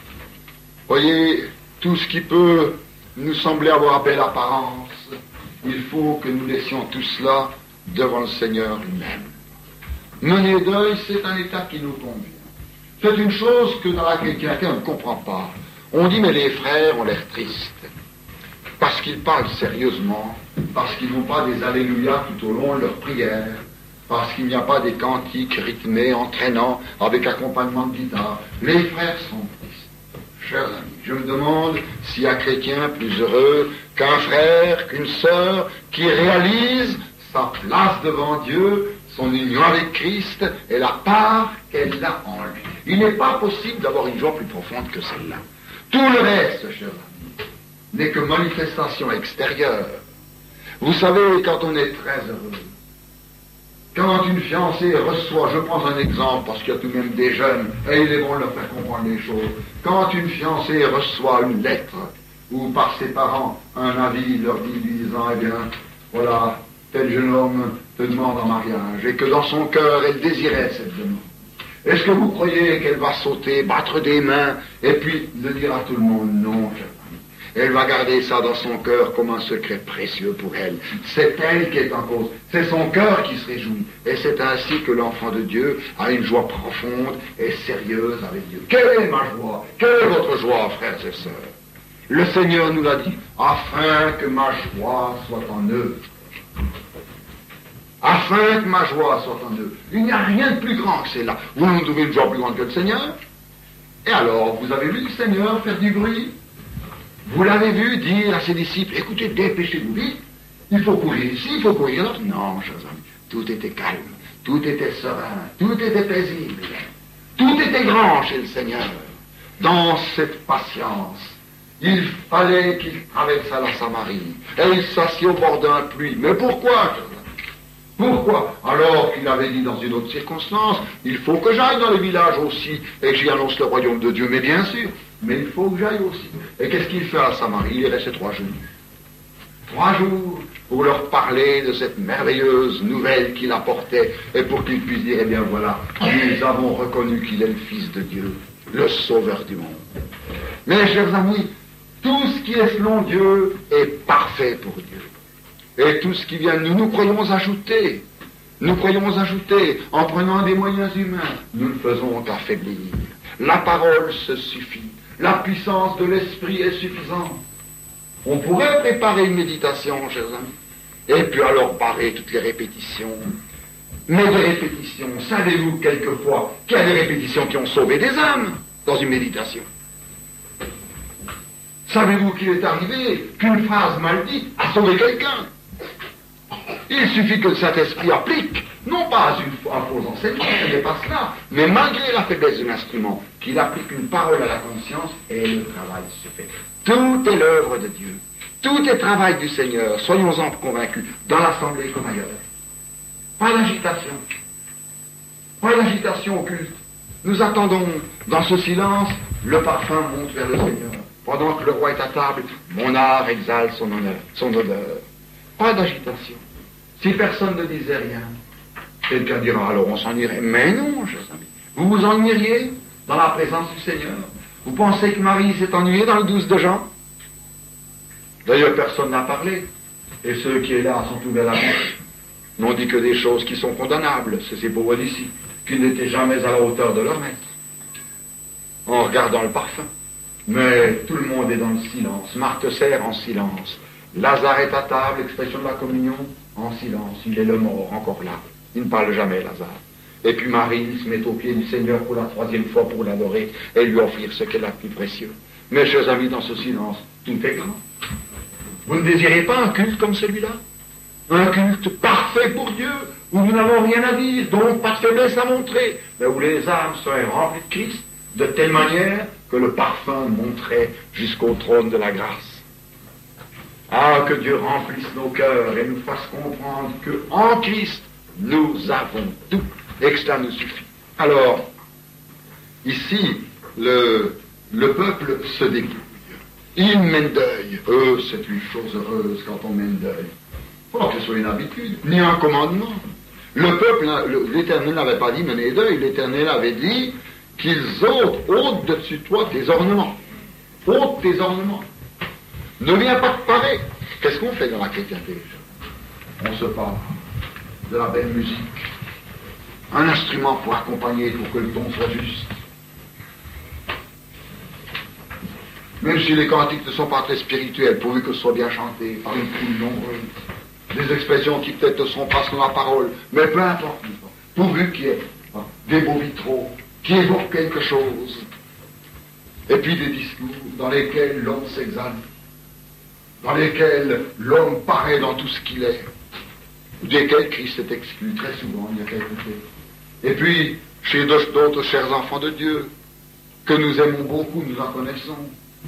Voyez, tout ce qui peut nous sembler avoir belle apparence, il faut que nous laissions tout cela devant le Seigneur lui-même. Mener deuil, c'est un état qui nous convient. C'est une chose que dans laquelle quelqu'un ne comprend pas. On dit, mais les frères ont l'air tristes. Parce qu'ils parlent sérieusement, parce qu'ils n'ont pas des alléluia tout au long de leur prière, parce qu'il n'y a pas des cantiques rythmés, entraînants, avec accompagnement de guitare. Les frères sont tristes. Chers amis, je me demande s'il y a chrétien plus heureux qu'un frère, qu'une sœur, qui réalise sa place devant Dieu, son union avec Christ et la part qu'elle a en lui. Il n'est pas possible d'avoir une joie plus profonde que celle-là. Tout le reste, chers amis, n'est que manifestation extérieure. Vous savez, quand on est très heureux, quand une fiancée reçoit, je prends un exemple parce qu'il y a tout de même des jeunes, et il est bon de leur faire comprendre les choses, quand une fiancée reçoit une lettre, ou par ses parents un avis leur dit, disant, eh bien, voilà, tel jeune homme te demande en mariage, et que dans son cœur elle désirait cette demande. Est-ce que vous croyez qu'elle va sauter, battre des mains, et puis le dire à tout le monde? Non, cher ami. Elle va garder ça dans son cœur comme un secret précieux pour elle. C'est elle qui est en cause. C'est son cœur qui se réjouit. Et c'est ainsi que l'enfant de Dieu a une joie profonde et sérieuse avec Dieu. Quelle est ma joie? Quelle est votre joie, frères et sœurs? Le Seigneur nous l'a dit, afin que ma joie soit en eux. Afin que ma joie soit en eux. Il n'y a rien de plus grand que cela. Vous nous trouvez une joie plus grande que le Seigneur? Et alors, vous avez vu le Seigneur faire du bruit? Vous l'avez vu dire à ses disciples, écoutez, dépêchez-vous vite, il faut courir ici, il faut courir là. Non, chers amis, tout était calme, tout était serein, tout était paisible, tout était grand chez le Seigneur. Dans cette patience, il fallait qu'il traversât la Samarie, et il s'assit au bord d'un puits. Mais pourquoi, chers amis? Pourquoi? Alors qu'il avait dit dans une autre circonstance, il faut que j'aille dans les villages aussi, et que j'y annonce le royaume de Dieu, mais bien sûr, mais il faut que j'aille aussi. Et qu'est-ce qu'il fait à Samarie? Il est resté trois jours. Trois jours pour leur parler de cette merveilleuse nouvelle qu'il apportait, et pour qu'ils puissent dire, eh bien voilà, nous avons reconnu qu'il est le Fils de Dieu, le Sauveur du monde. Mais chers amis, tout ce qui est selon Dieu est parfait pour Dieu. Et tout ce qui vient de nous, nous croyons ajouter. Nous croyons ajouter en prenant des moyens humains. Nous ne faisons qu'affaiblir. La parole se suffit. La puissance de l'esprit est suffisante. On pourrait préparer une méditation, chers amis. Et puis alors barrer toutes les répétitions. Mais des répétitions, savez-vous quelquefois qu'il y a des répétitions qui ont sauvé des âmes dans une méditation? Savez-vous qu'il est arrivé qu'une phrase mal dite a sauvé quelqu'un? Il suffit que le Saint-Esprit applique Non pas une, un faux enseignement, ce n'est pas cela, mais malgré la faiblesse de l'instrument, qu'il applique une parole à la conscience, et le travail se fait. Tout est l'œuvre de Dieu. Tout est travail du Seigneur, soyons-en convaincus, dans l'assemblée comme ailleurs. Pas d'agitation. Pas d'agitation occulte. Nous attendons, dans ce silence, le parfum monte vers le Seigneur. Pendant que le roi est à table, mon art exhale son honneur, son odeur. Pas d'agitation. Si personne ne disait rien, quelqu'un dira, alors on s'en irait. Mais non, chers amis. Vous vous ennuyeriez dans la présence du Seigneur. Vous pensez que Marie s'est ennuyée dans le douze de Jean? D'ailleurs, personne n'a parlé. Et ceux qui, là, sont ouverts la bouche, n'ont dit que des choses qui sont condamnables. C'est ces pauvres d'ici, qui n'étaient jamais à la hauteur de leur maître. En regardant le parfum. Mais tout le monde est dans le silence. Marthe sert en silence. Lazare est à table, expression de la communion, en silence. Il est le mort, encore là. Il ne parle jamais, Lazare. Et puis Marie se met aux pieds du Seigneur pour la troisième fois pour l'adorer et lui offrir ce qu'elle a de plus précieux. Mes chers amis, dans ce silence, tout est grand. Vous ne désirez pas un culte comme celui-là? Un culte parfait pour Dieu, où nous n'avons rien à dire, donc pas de faiblesse à montrer, mais où les âmes seraient remplies de Christ, de telle manière que le parfum monterait jusqu'au trône de la grâce. Ah, que Dieu remplisse nos cœurs et nous fasse comprendre que en Christ, nous avons tout, et que cela nous suffit. Alors, ici, le, le peuple se dépouille. Il mène deuil. Euh, c'est une chose heureuse quand on mène deuil. Il faut que ce soit une habitude, ni un commandement. Le peuple, l'Éternel n'avait pas dit mener deuil, l'Éternel avait dit qu'ils ôtent, ôtent de dessus toi tes ornements. Ôte tes ornements. Ne viens pas te parer. Qu'est-ce qu'on fait dans la chrétienté? On se parle de la belle musique. Un instrument pour accompagner, pour que le ton soit juste. Même si les cantiques ne sont pas très spirituels, pourvu que ce soit bien chanté par une foule nombreuse. Des expressions qui peut-être ne sont pas sur la parole, mais peu importe. Pourvu qu'il y ait des beaux vitraux qui évoquent quelque chose. Et puis des discours dans lesquels l'homme s'exalte, dans lesquels l'homme paraît dans tout ce qu'il est, desquels Christ est exclu très souvent, il n'y a qu'à écouter. Et puis, chez d'autres chers enfants de Dieu, que nous aimons beaucoup, nous en connaissons,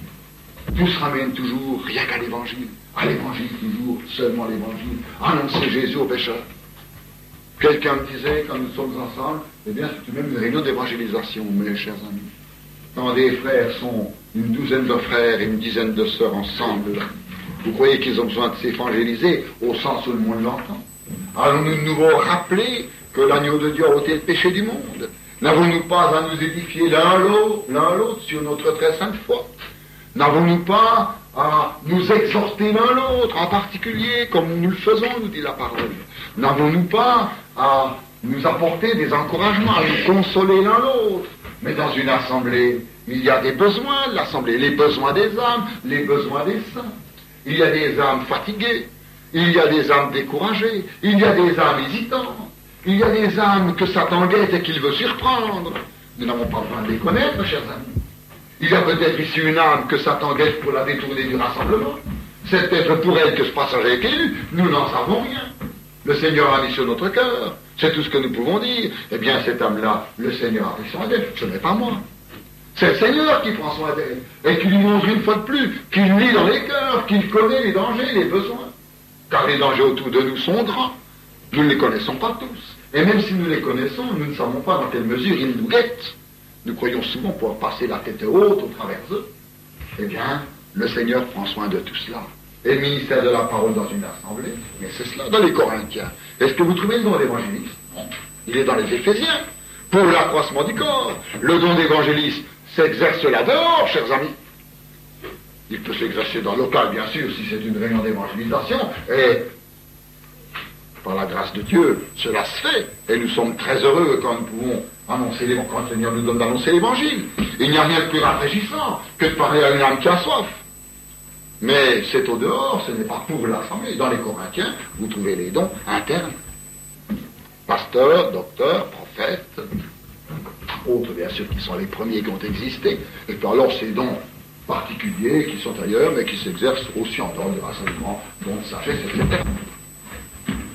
tous ramènent toujours rien qu'à l'évangile, à l'évangile toujours, seulement l'évangile, annoncer Jésus aux pécheurs. Quelqu'un me disait, quand nous sommes ensemble, eh bien, c'est tout de même une réunion d'évangélisation, mes chers amis. Quand des frères sont une douzaine de frères et une dizaine de sœurs ensemble, vous croyez qu'ils ont besoin de s'évangéliser au sens où le monde l'entend? Allons-nous de nouveau rappeler que l'agneau de Dieu a ôté le péché du monde? N'avons-nous pas à nous édifier l'un l'autre, l'un l'autre sur notre très sainte foi? N'avons-nous pas à nous exhorter l'un l'autre, en particulier, comme nous le faisons, nous dit la parole? N'avons-nous pas à nous apporter des encouragements, à nous consoler l'un l'autre? Mais dans une assemblée, il y a des besoins de l'assemblée, les besoins des âmes, les besoins des saints. Il y a des âmes fatiguées, il y a des âmes découragées, il y a des âmes hésitantes, il y a des âmes que Satan guette et qu'il veut surprendre. Nous n'avons pas besoin de les connaître, chers amis. Il y a peut-être ici une âme que Satan guette pour la détourner du rassemblement. C'est peut-être pour elle que ce passage a été lu. Nous n'en savons rien. Le Seigneur a mis sur notre cœur. C'est tout ce que nous pouvons dire. Eh bien, cette âme-là, le Seigneur a pris soin d'elle. Ce n'est pas moi. C'est le Seigneur qui prend soin d'elle. Et qui lui montre une fois de plus, qu'il lit dans les cœurs, qu'il connaît les dangers, les besoins. Car les dangers autour de nous sont grands. Nous ne les connaissons pas tous. Et même si nous les connaissons, nous ne savons pas dans quelle mesure ils nous guettent. Nous croyons souvent pouvoir passer la tête haute au travers d'eux. Eh bien, le Seigneur prend soin de tout cela. Et le ministère de la parole dans une assemblée, mais c'est cela dans les Corinthiens. Est-ce que vous trouvez le don d'évangéliste? Non. Il est dans les Éphésiens. Pour l'accroissement du corps. Le don d'évangéliste s'exerce là dehors, chers amis. Il peut s'exercer dans le local, bien sûr, si c'est une réunion d'évangélisation. Et par la grâce de Dieu, cela se fait. Et nous sommes très heureux quand nous pouvons annoncer l'évangile, quand le Seigneur nous donne d'annoncer l'évangile. Il n'y a rien de plus rafraîchissant que de parler à une âme qui a soif. Mais c'est au dehors, ce n'est pas pour l'assemblée. Dans les Corinthiens, vous trouvez les dons internes. Pasteurs, docteurs, prophètes, autres bien sûr qui sont les premiers qui ont existé. Et puis alors ces dons particuliers qui sont ailleurs, mais qui s'exercent aussi en dehors du rassemblement, dont sagesse, et cetera.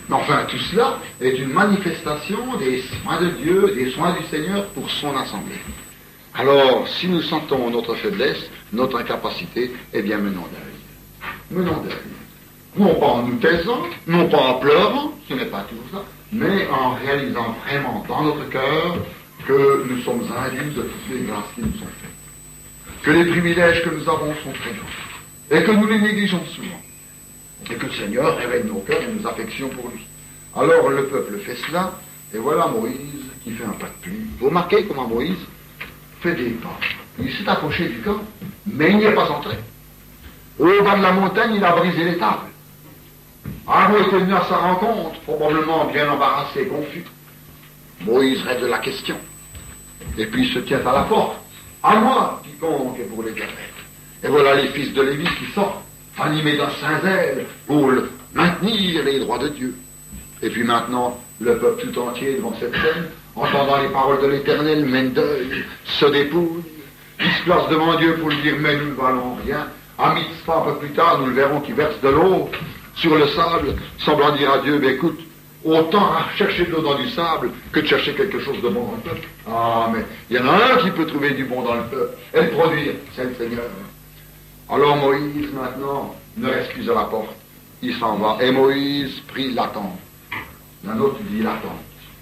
Mais enfin, tout cela est une manifestation des soins de Dieu, des soins du Seigneur pour son assemblée. Alors, si nous sentons notre faiblesse, notre incapacité, eh bien, menons derrière. Menons derrière. Non pas en nous taisant, non pas en pleurant, ce n'est pas tout ça, mais en réalisant vraiment dans notre cœur que nous sommes indignes de toutes les grâces qui nous sont faites. Que les privilèges que nous avons sont très grands. Et que nous les négligeons souvent. Et que le Seigneur révèle nos cœurs et nos affections pour lui. Alors le peuple fait cela, et voilà Moïse qui fait un pas de plus. Vous remarquez comment Moïse fait des pas. Il s'est approché du camp, mais il n'y est pas entré. Au bas de la montagne, il a brisé les tables. Aaron était venu à sa rencontre, probablement bien embarrassé, confus. Moïse règle la question. Et puis il se tient à la porte. À moi, quiconque est pour l'Éternel. Et voilà les fils de Lévi qui sortent, animés d'un saint zèle, pour le maintenir les droits de Dieu. Et puis maintenant, le peuple tout entier devant cette scène, entendant les paroles de l'Éternel, mène deuil, se dépouille, il se place devant Dieu pour lui dire, mais nous ne valons rien. À Mitzpah, un peu plus tard, nous le verrons qui verse de l'eau sur le sable, semblant dire à Dieu, ben écoute, autant chercher de l'eau dans du sable que de chercher quelque chose de bon dans le peuple. Ah, mais il y en a un qui peut trouver du bon dans le peuple et le produire, c'est le Seigneur. Alors Moïse, maintenant, ne reste plus à la porte. Il s'en va. Et Moïse prit l'attente. La nôtre dit l'attente.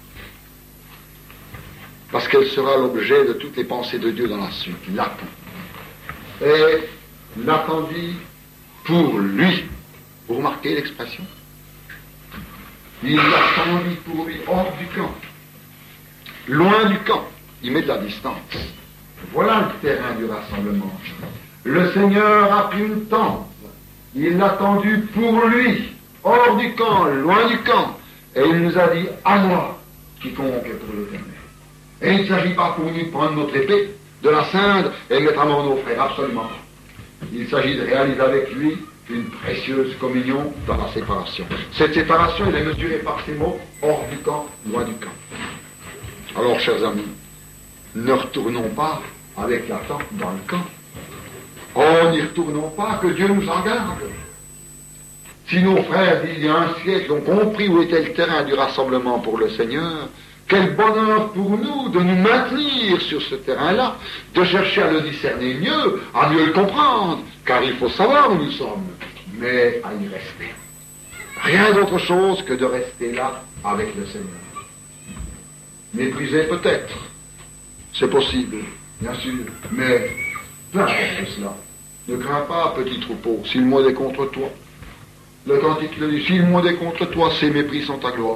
Parce qu'elle sera l'objet de toutes les pensées de Dieu dans la suite. L'attente. Et l'attendit pour lui. Vous remarquez l'expression? Il l'attendit pour lui hors du camp. Loin du camp. Il met de la distance. Voilà le terrain du rassemblement. Le Seigneur a pris une tente. Il l'a tendue pour lui, hors du camp, loin du camp. Et il nous a dit, à moi, quiconque est pour l'Éternel. Et il ne s'agit pas pour nous de prendre notre épée, de la cindre et mettre à mort nos frères, absolument pas. Il s'agit de réaliser avec lui une précieuse communion dans la séparation. Cette séparation, elle est mesurée par ces mots, hors du camp, loin du camp. Alors, chers amis, ne retournons pas avec la tente dans le camp. Oh, n'y retournons pas, que Dieu nous en garde. Si nos frères d'il y a un siècle ont compris où était le terrain du rassemblement pour le Seigneur, quel bonheur pour nous de nous maintenir sur ce terrain-là, de chercher à le discerner mieux, à mieux le comprendre, car il faut savoir où nous sommes, mais à y rester. Rien d'autre chose que de rester là avec le Seigneur. Mépriser peut-être, c'est possible, bien sûr, mais peu importe cela. Ne crains pas, petit troupeau, si le monde est contre toi. Le cantique le dit, si le monde est contre toi, ses mépris sont ta gloire.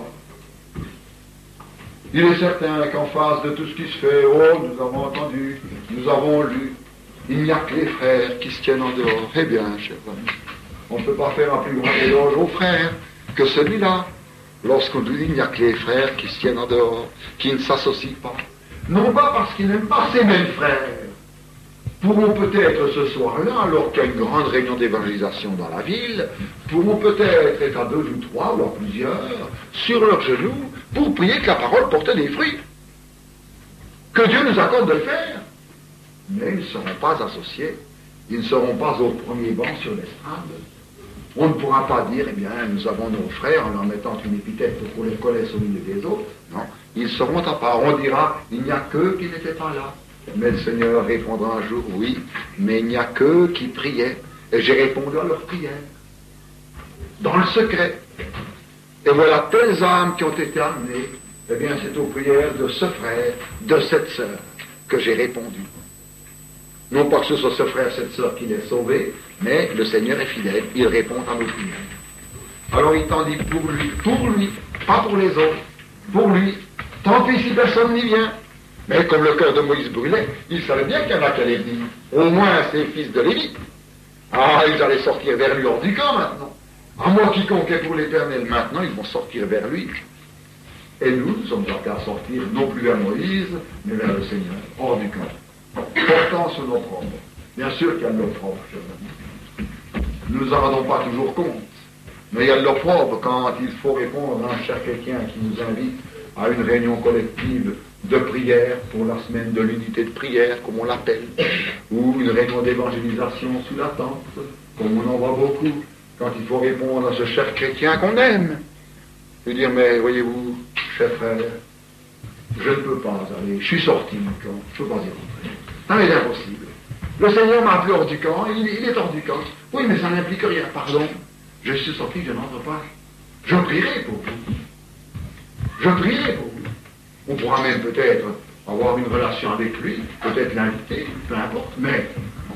Il est certain qu'en face de tout ce qui se fait, oh, nous avons entendu, nous avons lu, il n'y a que les frères qui se tiennent en dehors. Eh bien, chers amis, on ne peut pas faire un plus grand éloge aux frères que celui-là. Lorsqu'on nous dit qu'il n'y a que les frères qui se tiennent en dehors, qui ne s'associent pas. Non pas parce qu'ils n'aiment pas ces mêmes frères, pourront peut-être ce soir-là, alors qu'il y a une grande réunion d'évangélisation dans la ville, pourront peut-être être à deux ou trois ou à plusieurs, sur leurs genoux, pour prier que la parole porte des fruits. Que Dieu nous accorde de le faire. Mais ils ne seront pas associés, ils ne seront pas au premier banc sur l'estrade. On ne pourra pas dire, eh bien, nous avons nos frères en leur mettant une épithète pour qu'on les connaisse au milieu des autres. Non, ils seront à part. On dira, il n'y a qu'eux qui n'étaient pas là. Mais le Seigneur répondra un jour, oui, mais il n'y a qu'eux qui priaient. Et j'ai répondu à leurs prières. Dans le secret. Et voilà telles âmes qui ont été amenées. Eh bien, c'est aux prières de ce frère, de cette sœur, que j'ai répondu. Non pas que ce soit ce frère, cette sœur qui l'ait sauvé, mais le Seigneur est fidèle, il répond à nos prières. Alors il t'en dit pour lui, pour lui, pas pour les autres, pour lui. Tant pis si personne n'y vient. Mais comme le cœur de Moïse brûlait, il savait bien qu'il y en a qui allaient venir. Au moins ses fils de Lévi. Ah, ils allaient sortir vers lui hors du camp maintenant. À moi quiconque est pour l'Éternel maintenant, ils vont sortir vers lui. Et nous, nous sommes appelés à sortir non plus vers Moïse, mais vers le Seigneur, hors du camp. Portant sur nos propres. Bien sûr qu'il y a de l'opprobre, chers amis. Nous n'en rendons pas toujours compte. Mais il y a de l'opprobre quand il faut répondre à un cher chrétien qui nous invite à une réunion collective de prière pour la semaine de l'unité de prière, comme on l'appelle, ou une réunion d'évangélisation sous la tente, comme on en voit beaucoup, quand il faut répondre à ce cher chrétien qu'on aime. lui dire, mais voyez-vous, cher frère, je ne peux pas aller, je suis sorti du camp, je ne peux pas y rentrer. Ça m'est impossible. Le Seigneur m'a appelé hors du camp, il, il est hors du camp. Oui, mais ça n'implique rien, pardon. Je suis sorti, je n'entre pas. Je prierai pour vous. Je prierai pour vous. On pourra même peut-être avoir une relation avec lui, peut-être l'inviter, peu importe, mais...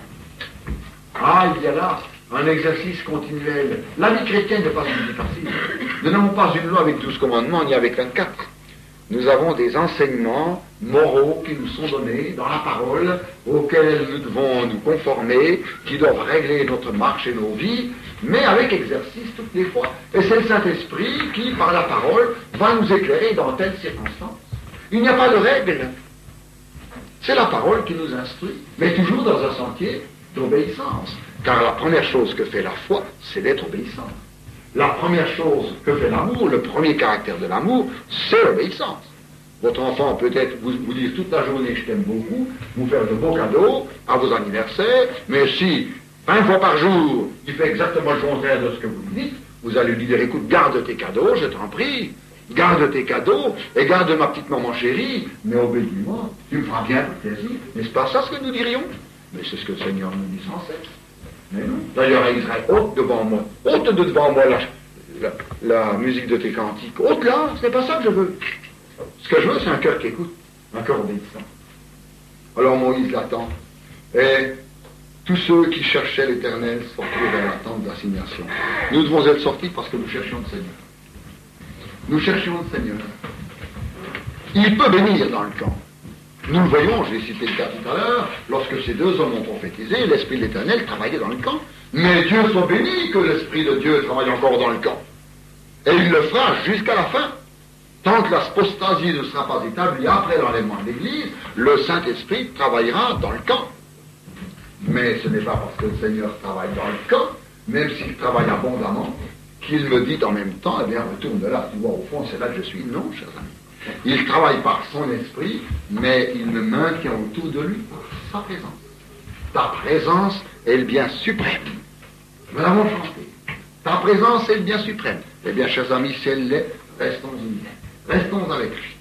Ah, il y a là un exercice continuel. La vie chrétienne n'est pas une vie facile. Nous n'avons pas une loi avec douze commandements, ni avec vingt-quatre. Nous avons des enseignements moraux qui nous sont donnés dans la parole, auxquels nous devons nous conformer, qui doivent régler notre marche et nos vies, mais avec exercice toutes les fois. Et c'est le Saint-Esprit qui, par la parole, va nous éclairer dans telles circonstances. Il n'y a pas de règle. C'est la parole qui nous instruit, mais toujours dans un sentier d'obéissance. Car la première chose que fait la foi, c'est d'être obéissant. La première chose que fait l'amour, le premier caractère de l'amour, c'est l'obéissance. Votre enfant peut-être vous, vous dire toute la journée « je t'aime beaucoup », vous faire de beaux cadeaux à vos anniversaires, mais si vingt fois par jour, il fait exactement le contraire de ce que vous lui dites, vous allez lui dire « écoute, garde tes cadeaux, je t'en prie, garde tes cadeaux, et garde ma petite maman chérie, mais obéis-moi, tu me feras bien pour plaisir. » N'est-ce pas ça ce que nous dirions? Mais c'est ce que le Seigneur nous dit sans cesse. Mais non. D'ailleurs, à Israël, ôte devant moi, ôte de devant moi la, la, la musique de tes cantiques, ôte là, ce n'est pas ça que je veux. Ce que je veux, c'est un cœur qui écoute, un cœur obéissant. Alors Moïse l'attend, et tous ceux qui cherchaient l'Éternel sortirent vers la tente d'assignation. Nous devons être sortis parce que nous cherchions le Seigneur. Nous cherchions le Seigneur. Il peut bénir dans le camp. Nous le voyons, je l'ai cité le cas tout à l'heure, lorsque ces deux hommes ont prophétisé, l'Esprit de l'Éternel travaillait dans le camp. Mais Dieu soit béni que l'Esprit de Dieu travaille encore dans le camp. Et il le fera jusqu'à la fin. Tant que l'apostasie ne sera pas établie après l'enlèvement de l'Église, le Saint-Esprit travaillera dans le camp. Mais ce n'est pas parce que le Seigneur travaille dans le camp, même s'il travaille abondamment, qu'il me dit en même temps, eh bien, retourne de là, tu vois, au fond, c'est là que je suis. Non, chers amis. Il travaille par son esprit, mais il me maintient autour de lui par sa présence. Ta présence est le bien suprême. Nous l'avons chanté. Ta présence est le bien suprême. Eh bien, chers amis, si elle l'est, restons-y. Restons avec lui.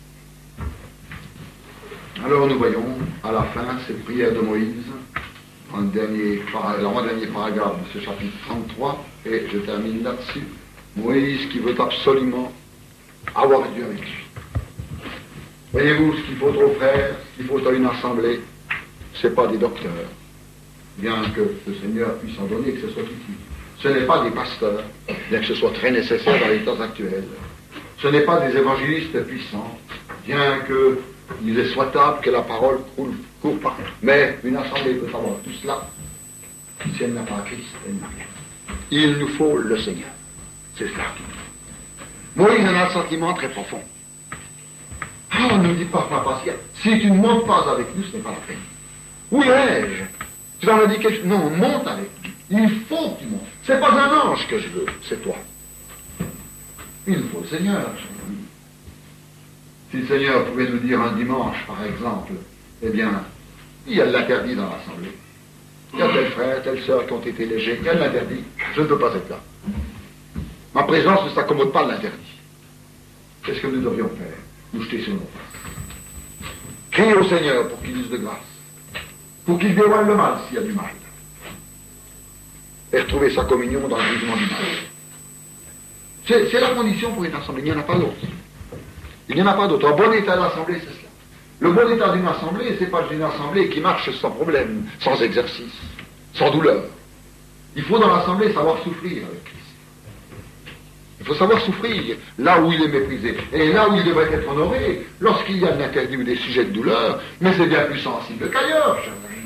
Alors nous voyons, à la fin, cette prière de Moïse, en dernier, l'avant-dernier paragraphe de ce chapitre trente-trois, et je termine là-dessus. Moïse qui veut absolument avoir Dieu avec lui. Voyez-vous, ce qu'il faut aux frères, ce qu'il faut à une assemblée, c'est pas des docteurs, bien que le Seigneur puisse en donner, que ce soit utile. Ce n'est pas des pasteurs, bien que ce soit très nécessaire dans les temps actuels. Ce n'est pas des évangélistes puissants, bien qu'il est souhaitable que la parole coule, court partout. Mais une assemblée peut avoir tout cela. Si elle n'a pas Christ, elle n'a rien. Il nous faut le Seigneur. C'est cela qu'il nous faut. Moïse en a un sentiment très profond. Ah, ne me dis pas, ma patience, si tu ne montes pas avec nous, ce n'est pas la peine. Où irai-je? Tu vas me dire quelque chose? Non, monte avec nous. Il faut que tu montes. C'est pas un ange que je veux, c'est toi. Il nous faut le Seigneur, chers amis. Si le Seigneur pouvait nous dire un dimanche, par exemple, eh bien, il y a de l'interdit dans l'assemblée. Il y a tel frère, telle sœur qui ont été légers, il y a de l'interdit. Je ne peux pas être là. Ma présence ne s'accommode pas de l'interdit. Qu'est-ce que nous devrions faire? Nous jeter sur nos faces. Crier au Seigneur pour qu'il use de grâce. Pour qu'il dévoile le mal s'il y a du mal. Et retrouver sa communion dans le jugement du mal. C'est, c'est la condition pour une assemblée. Il n'y en a pas d'autre. Il n'y en a pas d'autre. Un bon état d'assemblée, c'est cela. Le bon état d'une assemblée, c'est pas une assemblée qui marche sans problème, sans exercice, sans douleur. Il faut dans l'assemblée savoir souffrir avec Christ. Il faut savoir souffrir là où il est méprisé. Et là où il devrait être honoré, lorsqu'il y a de l'interdit ou des sujets de douleur, mais c'est bien plus sensible qu'ailleurs, chers amis.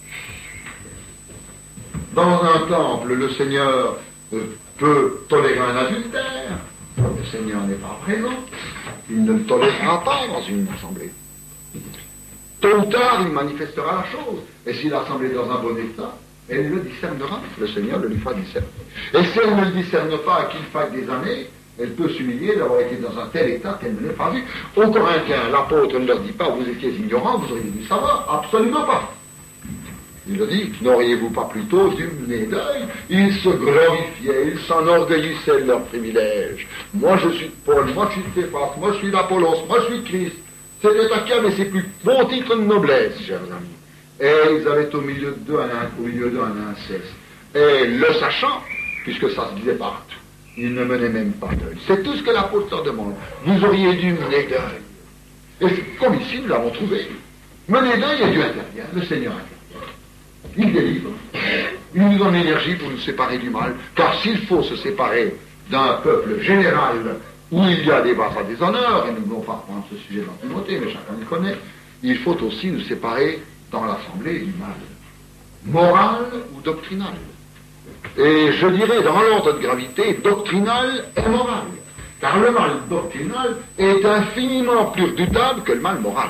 Dans un temple, le Seigneur euh, peut tolérer un adultère. Le Seigneur n'est pas présent. Il ne le tolérera pas dans une assemblée. Tôt ou tard, il manifestera la chose. Et si l'assemblée est dans un bon état, elle le discernera. Le Seigneur le lui fera discerner. Et si elle ne le discerne pas, qu'il faille des années, elle peut s'humilier d'avoir été dans un tel état qu'elle ne l'ait pas vu. Aux Corinthiens, l'apôtre ne leur dit pas, vous étiez ignorants, vous auriez dû savoir. Absolument pas. Il le dit, n'auriez-vous pas plutôt dû mener deuil? Ils se glorifiaient, ils s'enorgueillissaient de leurs privilèges. Moi je suis Paul, moi je suis Stéphane, moi je suis d'Apollos, moi je suis Christ. C'était à qui avait ses plus bons titres de noblesse, chers amis. Et ils avaient au milieu d'eux un, au milieu d'eux un inceste. Et le sachant, puisque ça se disait partout, ils ne menaient même pas deuil. C'est tout ce que l'apôtre leur demande. Vous auriez dû mener deuil. Et comme ici, nous l'avons trouvé. Menez deuil et Dieu intervient, le Seigneur intervient. Il délivre. Il nous donne l'énergie pour nous séparer du mal. Car s'il faut se séparer d'un peuple général où il y a des bases à des honneurs, et nous ne voulons pas reprendre ce sujet dans Timothée, mais chacun le connaît, il faut aussi nous séparer dans l'assemblée du mal, moral ou doctrinal. Et je dirais dans l'ordre de gravité, doctrinal et moral. Car le mal doctrinal est infiniment plus redoutable que le mal moral.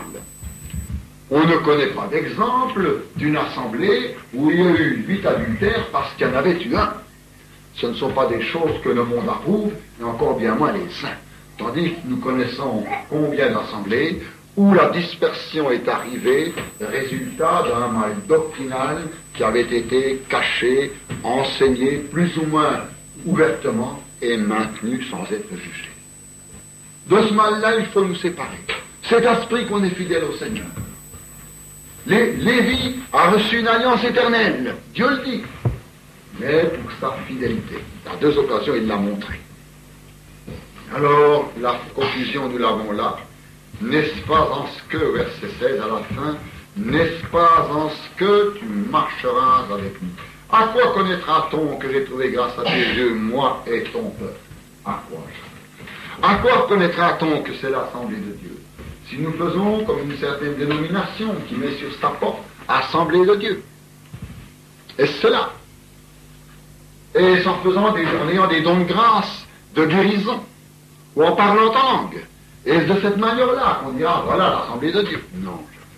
On ne connaît pas d'exemple d'une assemblée où il y a eu huit adultères parce qu'il y en avait eu un. Ce ne sont pas des choses que le monde approuve, et encore bien moins les saints. Tandis que nous connaissons combien d'assemblées où la dispersion est arrivée, résultat d'un mal doctrinal qui avait été caché, enseigné plus ou moins ouvertement et maintenu sans être jugé. De ce mal-là, il faut nous séparer. C'est à ce prix qu'on est fidèle au Seigneur. Lé- Lévi a reçu une alliance éternelle, Dieu le dit, mais pour sa fidélité. À deux occasions, il l'a montré. Alors, la conclusion, nous l'avons là. N'est-ce pas en ce que, verset seize à la fin, n'est-ce pas en ce que tu marcheras avec nous? À quoi connaîtra-t-on que j'ai trouvé grâce à tes yeux, moi et ton peuple? À quoi? À quoi connaîtra-t-on que c'est l'assemblée de Dieu? Si nous faisons comme une certaine dénomination qui met sur sa porte assemblée de Dieu. Est-ce cela? Et en faisant des, en ayant des dons de grâce, de guérison, ou en parlant en langue. Et de cette manière-là qu'on dira, voilà l'assemblée de Dieu. Non.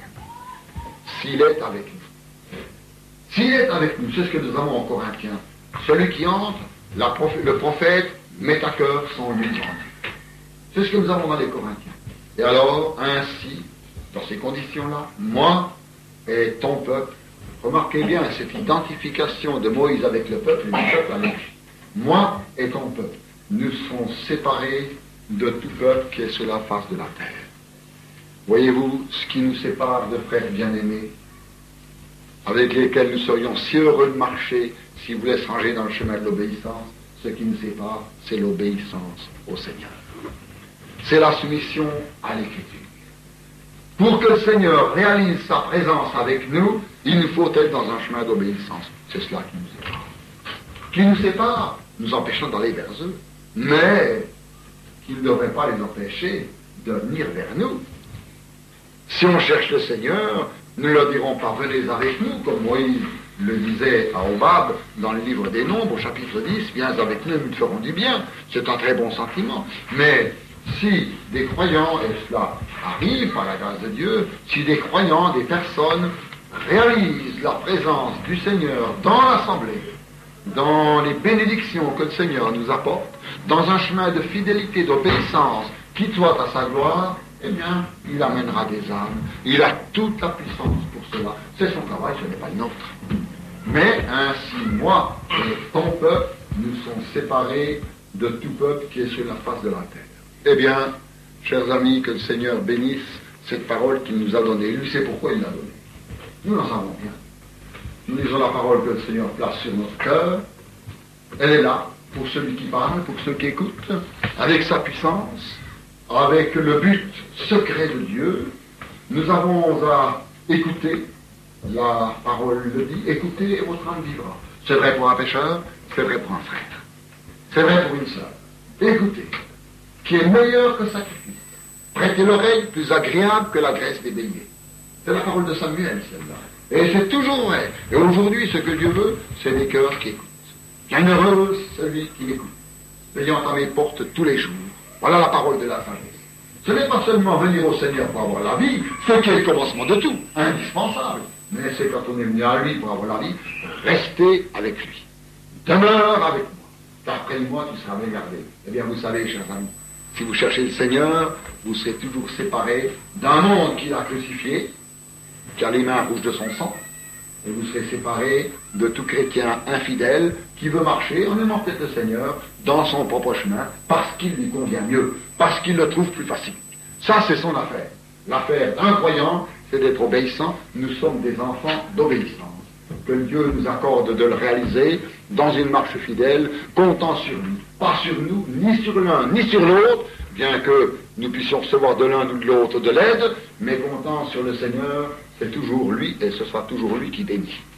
S'il est avec nous. S'il est avec nous, c'est ce que nous avons en Corinthiens. Celui qui entre, la prophète, le prophète met à cœur son lui rendu. C'est ce que nous avons dans les Corinthiens. Et alors, ainsi, dans ces conditions-là, moi et ton peuple, remarquez bien cette identification de Moïse avec le peuple et du peuple avec lui. Moi et ton peuple, nous serons séparés de tout peuple qui est sur la face de la terre. Voyez-vous ce qui nous sépare de frères bien-aimés, avec lesquels nous serions si heureux de marcher si vous laissez ranger dans le chemin de l'obéissance? Ce qui nous sépare, c'est l'obéissance au Seigneur. C'est la soumission à l'Écriture. Pour que le Seigneur réalise sa présence avec nous, il nous faut être dans un chemin d'obéissance. C'est cela qui nous sépare. Qui nous sépare, nous empêchons d'aller vers eux, mais qui ne devrait pas les empêcher de venir vers nous. Si on cherche le Seigneur, nous leur dirons pas venez avec nous, comme Moïse le disait à Obab dans le livre des Nombres, au chapitre dix, viens avec nous, nous te ferons du bien. C'est un très bon sentiment. Mais si des croyants, et cela arrive par la grâce de Dieu, si des croyants, des personnes réalisent la présence du Seigneur dans l'assemblée, dans les bénédictions que le Seigneur nous apporte, dans un chemin de fidélité, d'obéissance qui soit à sa gloire, eh bien, il amènera des âmes. Il a toute la puissance pour cela. C'est son travail, ce n'est pas le nôtre. Mais ainsi, moi et ton peuple, nous sommes séparés de tout peuple qui est sur la face de la terre. Eh bien, chers amis, que le Seigneur bénisse cette parole qu'il nous a donnée. Lui sait pourquoi il l'a donnée. Nous n'en savons rien. Nous lisons la parole que le Seigneur place sur notre cœur. Elle est là, pour celui qui parle, pour ceux qui écoutent, avec sa puissance, avec le but secret de Dieu. Nous avons à écouter, la parole le dit, écoutez et votre âme vivra. C'est vrai pour un pécheur, c'est vrai pour un frère. C'est vrai pour une sœur. Écoutez, qui est meilleur que sacrifice. Prêtez l'oreille, plus agréable que la graisse des béliers. C'est la parole de Samuel, celle-là. Et c'est toujours vrai. Et aujourd'hui, ce que Dieu veut, c'est des cœurs qui écoutent. Bienheureux celui qui l'écoute, veillant à mes portes tous les jours. Voilà la parole de la sagesse. Ce n'est pas seulement venir au Seigneur pour avoir la vie, ce qui est le commencement de tout, indispensable. Mais c'est quand on est venu à lui pour avoir la vie, rester avec lui. Demeure avec moi. D'après moi, tu seras bien gardé. Eh bien, vous savez, chers amis, si vous cherchez le Seigneur, vous serez toujours séparés d'un monde qu'il a crucifié, qui a les mains rouges de son sang, et vous serez séparés de tout chrétien infidèle qui veut marcher en aimant peut-être le Seigneur dans son propre chemin, parce qu'il lui convient mieux, parce qu'il le trouve plus facile. Ça, c'est son affaire. L'affaire d'un croyant, c'est d'être obéissant. Nous sommes des enfants d'obéissance. Que Dieu nous accorde de le réaliser dans une marche fidèle, comptant sur lui. Pas sur nous, ni sur l'un, ni sur l'autre, bien que nous puissions recevoir de l'un ou de l'autre de l'aide, mais comptant sur le Seigneur, c'est toujours lui et ce sera toujours lui qui bénit.